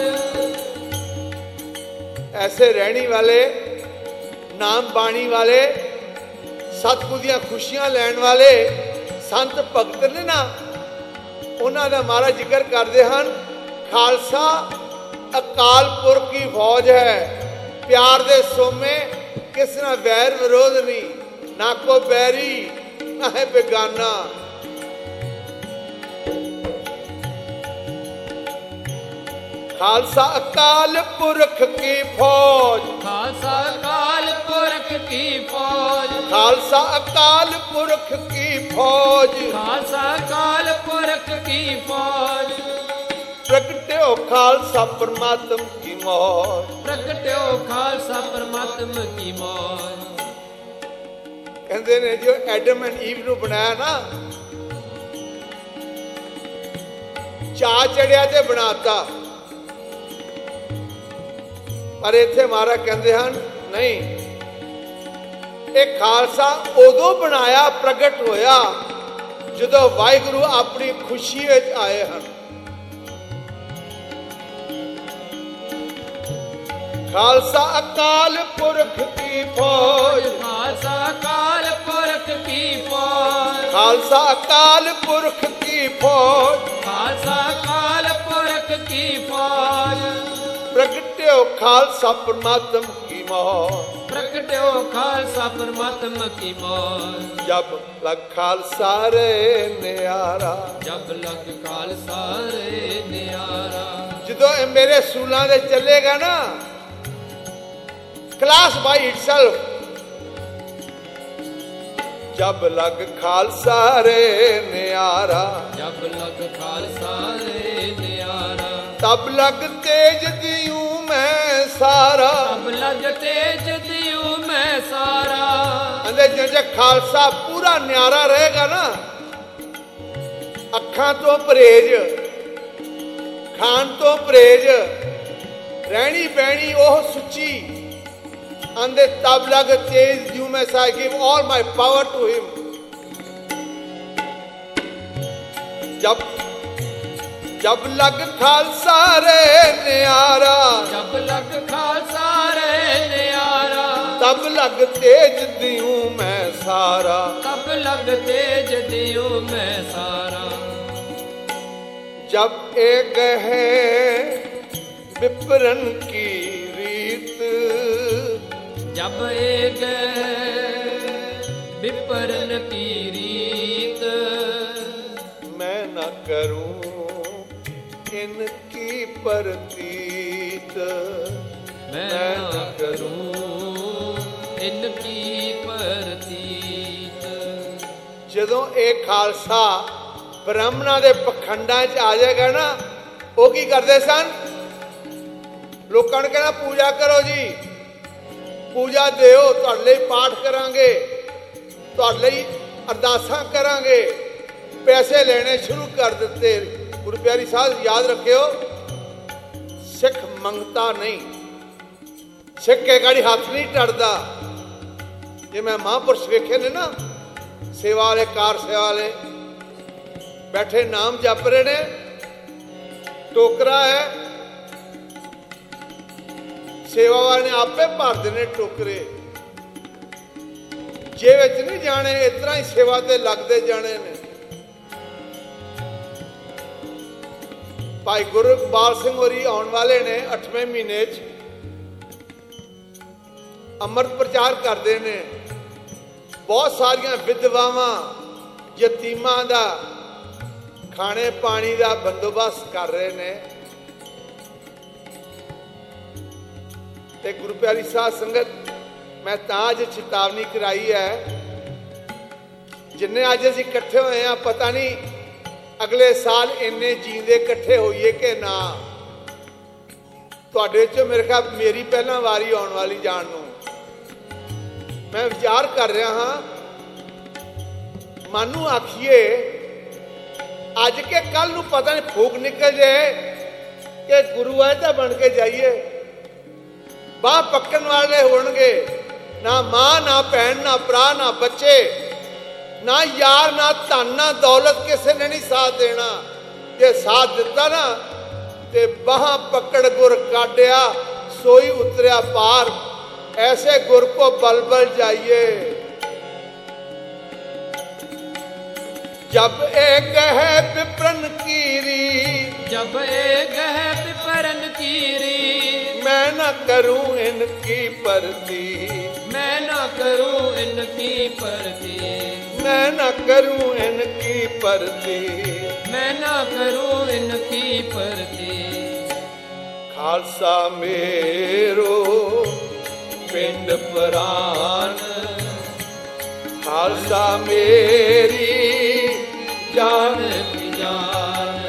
ਐਸੇ ਰਹਿਣੀ ਵਾਲੇ, ਨਾਮ ਬਾਣੀ ਵਾਲੇ, ਸਤਿਗੁਰ ਦੀਆਂ ਖੁਸ਼ੀਆਂ ਲੈਣ ਵਾਲੇ ਸੰਤ ਭਗਤ ਨੇ ਨਾ, ਉਹਨਾਂ ਦਾ ਮਹਾਰਾਜ ਜ਼ਿਕਰ ਕਰਦੇ ਹਨ। ਖਾਲਸਾ ਅਕਾਲ ਪੁਰਖ ਕੀ ਫੌਜ ਹੈ, ਪਿਆਰ ਦੇ ਸੋਮੇ, ਕਿਸ ਨਾਲ ਵੈਰ ਵਿਰੋਧ ਨਹੀਂ, ਨਾ ਕੋ ਬੈਰੀ ਨਾ ਹੈ ਬੇਗਾਨਾ। ਖਾਲਸਾ ਅਕਾਲ ਪੁਰਖ ਕੀ ਫੌਜ, ਖਾਲਸਾ ਕਾਲ ਪੁਰਖ ਕੀ ਫੌਜ, ਖਾਲਸਾ ਅਕਾਲ ਪੁਰਖ ਕੀ ਫੌਜ, ਖਾਲਸਾ ਕਾਲ ਪੁਰਖ ਕੀ ਫੌਜ, ਪ੍ਰਗਟਿਓ ਖਾਲਸਾ ਪਰਮਾਤਮ ਕੀ ਮੌਜ, ਪ੍ਰਗਟਿਓ ਖਾਲਸਾ ਪਰਮਾਤਮ ਕੀ ਮੌਜ। ਕਹਿੰਦੇ ਨੇ ਜੋ ਐਡਮ ਐਂਡ ਈਵ ਨੂੰ ਬਣਾਇਆ ਨਾ, ਚਾਅ ਚੜਿਆ ਤੇ ਬਣਾਤਾ, ਪਰ ਇੱਥੇ ਮਹਾਰਾਜ ਕਹਿੰਦੇ ਹਨ ਨਹੀਂ, ਇਹ ਖਾਲਸਾ ਉਦੋਂ ਬਣਾਇਆ, ਪ੍ਰਗਟ ਹੋਇਆ ਜਦੋਂ ਵਾਹਿਗੁਰੂ ਆਪਣੀ ਖੁਸ਼ੀ ਵਿੱਚ ਆਏ ਹਨ। ਖਾਲਸਾ ਅਕਾਲ ਪੁਰਖ ਕੀ ਫੌਜ, ਖਾਲਸਾ ਕਾਲ ਪੁਰਖ ਕੀ ਫੌਜ, ਖਾਲਸਾ ਅਕਾਲ ਪੁਰਖ ਕੀ ਫੌਜ, ਖਾਲਸਾ ਕਾਲ ਪੁਰਖ ਕੀ ਫੌਜ, ਪ੍ਰਗਟਿਓ ਖਾਲਸਾ ਪਰਮਾਤਮ ਕੀ ਮੌਜ, ਪ੍ਰਗਟਿਓ ਖਾਲਸਾ ਪਰਮਾਤਮ ਕੀ ਮੌਜ। ਜਬ ਲਗ ਖਾਲਸਾ ਰੇ ਨਿਆਰਾ, ਜਬ ਲਗ ਖਾਲਸਾ ਰੇ ਨਿਆਰਾ, ਜਦੋਂ ਇਹ ਮੇਰੇ ਸੂਲਾਂ ਦੇ ਚੱਲੇਗਾ ਨਾ, class by itself. जब लग खालसा रे न्यारा, जब लग खालसा रे न्यारा, तब लग तेज दियूं मैं सारा, तब लग तेज दियूं मैं सारा। अंदर जे खालसा पूरा न्यारा रहेगा ना, अखां तो परहेज, खान तो परहेज, रहनी बहनी ओह सुची। अंदर तब लग तेज दियूं मैं सारा, give all my power to him. जब जब लग खालसा रे न्यारा, जब लग खालसा रे न्यारा, तब लग तेज दियूं मैं सारा, तब लग तेज दियूं मैं सारा। जब एक है विप्रन की रीत, जब एक विप्रन की रीत, मैं न करूं इनकी परतीत, मैं न करूं इनकी परतीत। ਜਦੋਂ ਇਹ ਖਾਲਸਾ ਬ੍ਰਾਹਮਣਾਂ ਦੇ ਪਖੰਡਾਂ 'ਚ ਆ ਜਾਏਗਾ ਨਾ, ਉਹ ਕੀ ਕਰਦੇ ਸਨ? ਲੋਕਾਂ ਨੂੰ ਕਹਿਣਾ ਪੂਜਾ ਕਰੋ ਜੀ, ਪੂਜਾ ਦਿਓ, ਤੁਹਾਡੇ ਲਈ ਪਾਠ ਕਰਾਂਗੇ, ਤੁਹਾਡੇ ਲਈ ਅਰਦਾਸਾਂ ਕਰਾਂਗੇ, ਪੈਸੇ ਲੈਣੇ ਸ਼ੁਰੂ ਕਰ ਦਿੱਤੇ। ਗੁਰੂ ਪਿਆਰੀ ਸਾਹਿਬ ਯਾਦ ਰੱਖਿਓ, ਸਿੱਖ ਮੰਗਤਾ ਨਹੀਂ, ਸਿੱਖ ਕੇ ਗਾੜੀ ਹੱਥ ਨਹੀਂ ਟੜਦਾ। ਜੇ ਮੈਂ ਮਹਾਂਪੁਰਸ਼ ਵੇਖੇ ਨੇ ਨਾ, ਸੇਵਾ ਵਾਲੇ, ਕਾਰ ਸੇਵਾ ਵਾਲੇ ਬੈਠੇ ਨਾਮ ਜਪ ਰਹੇ ਨੇ, ਟੋਕਰਾ ਹੈ, ਸੇਵਾ ਵਾਲੇ ਨੇ ਆਪੇ ਭਰਦੇ ਨੇ ਟੋਕਰੇ, ਜੇ ਵਿੱਚ ਨਹੀਂ ਜਾਣੇ, ਇਸ ਤਰ੍ਹਾਂ ਹੀ ਸੇਵਾ ਤੇ ਲੱਗਦੇ ਜਾਣੇ ਨੇ। ਭਾਈ ਗੁਰੂ ਇਕਬਾਲ ਸਿੰਘ ਹੋਰੀ ਆਉਣ ਵਾਲੇ ਨੇ 8ਵੇਂ ਮਹੀਨੇ 'ਚ, ਅੰਮ੍ਰਿਤ ਪ੍ਰਚਾਰ ਕਰਦੇ ਨੇ। ਬਹੁਤ ਸਾਰੀਆਂ ਵਿਧਵਾਵਾਂ, ਯਤੀਮਾਂ ਦਾ ਖਾਣੇ ਪਾਣੀ ਦਾ ਬੰਦੋਬਸਤ ਕਰ ਰਹੇ ਨੇ। ਤੇ ਗੁਰੂ ਪਿਆਰੀ ਸਾਧ ਸੰਗਤ, ਮੈਂ ਤਾਂ ਅੱਜ ਚੇਤਾਵਨੀ ਕਰਾਈ ਹੈ, ਜਿੰਨੇ ਅੱਜ ਅਸੀਂ ਇਕੱਠੇ ਹੋਏ ਆ, ਪਤਾ ਨਹੀਂ ਅਗਲੇ ਸਾਲ ਇੰਨੇ ਜੀਂਦੇ ਇਕੱਠੇ ਹੋਈਏ ਕਿ ਨਾ। ਤੁਹਾਡੇ 'ਚ ਮੇਰੇ ਖਿਆਲ ਮੇਰੀ ਪਹਿਲਾਂ ਵਾਰੀ ਆਉਣ ਵਾਲੀ ਜਾਣ ਨੂੰ। ਮੈਂ ਵਿਚਾਰ ਕਰ ਰਿਹਾ ਹਾਂ, ਮਨ ਨੂੰ ਆਖੀਏ ਅੱਜ ਕੇ ਕੱਲ ਨੂੰ ਪਤਾ ਨਹੀਂ ਫੂਕ ਨਿਕਲ ਜਾਏ ਕਿ ਗੁਰੂ ਆਏ ਤਾਂ ਬਣ ਕੇ ਜਾਈਏ। ਬਾਹ ਪੱਕਣ ਵਾਲੇ ਹੋਣਗੇ, ਨਾ ਮਾਂ, ਨਾ ਭੈਣ, ਨਾ ਭਰਾ, ਨਾ ਬੱਚੇ, ਨਾ ਯਾਰ, ਨਾ ਧਨ, ਨਾ ਦੌਲਤ, ਕਿਸੇ ਨੇ ਨਹੀਂ ਸਾਥ ਦੇਣਾ। ਜੇ ਸਾਥ ਦਿੱਤਾ ਨਾ ਤੇ ਬਾਹਾਂ ਪਕੜ ਗੁਰ ਕਾਢਿਆ, ਸੋਈ ਉਤਰਿਆ ਪਾਰ। ऐसे गुर को बल बल जाइए। जब एक है विप्रन कीरी, जब एक है विप्रन कीरी, मैं न करूं इनकी परती, मैं न करूं इनकी परती, मैं न करूं इनकी परती, मैं न करूं इनकी परती। खालसा मेरो पिंड प्राण, खालसा मेरी जान की जान,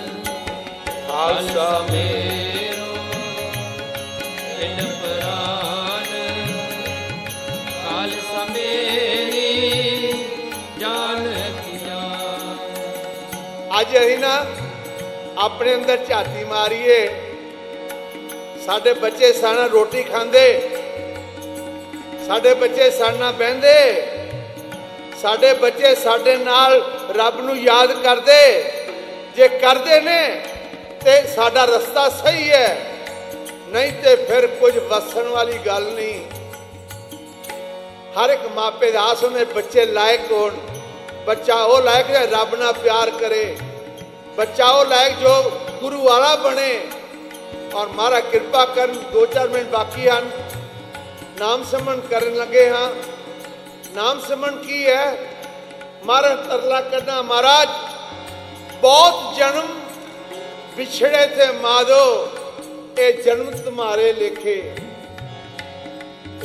खालसा मेरो पिंड प्राण, खालसा मेरी जान की जान। अज असीं ना अपने अंदर झाती मारीए। साडे बच्चे साडे नाल रोटी खांदे, साडे बच्चे साडे नाल बहिंदे, साडे बच्चे साडे नाल रब नूं याद करदे। जे करदे ने ते साडा रस्ता सही है, नहीं ते फिर कुछ वसन वाली गल नहीं। हर एक मापे दा आस हुंदे बच्चे लायक होण। बच्चा वो लायक है रब नाल प्यार करे, बच्चा वो लायक जो गुरु वाला बने। और महाराज कृपा कर, 2-4 मिनट बाकी हैं, नाम सिमरन करन लगे हाँ। नाम सिमरन की है? महाराज तरला करना, महाराज बहुत जन्म बिछड़े थे माधो, ये जन्म तुम्हारे लेखे।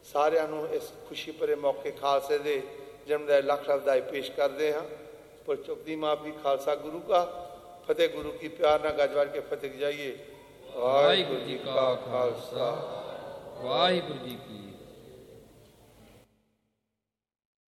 ਸਾਰਿਆਂ ਨੂੰ ਇਸ ਖੁਸ਼ੀ ਭਰੇ ਮੌਕੇ ਖਾਲਸੇ ਦੇ ਜਨਮ ਦਾ ਲੱਖ ਲੱਖ ਵਧਾਈ ਪੇਸ਼ ਕਰਦੇ ਹਾਂ। ਪਰ ਚੁੱਕਦੀ ਮਾਫੀ ਖਾਲਸਾ ਗੁਰੂ का फतेह गुरु की प्यार ना गज के फतेह जाइए। वाहिगुरू जी का खालसा वाहिगुरू जी की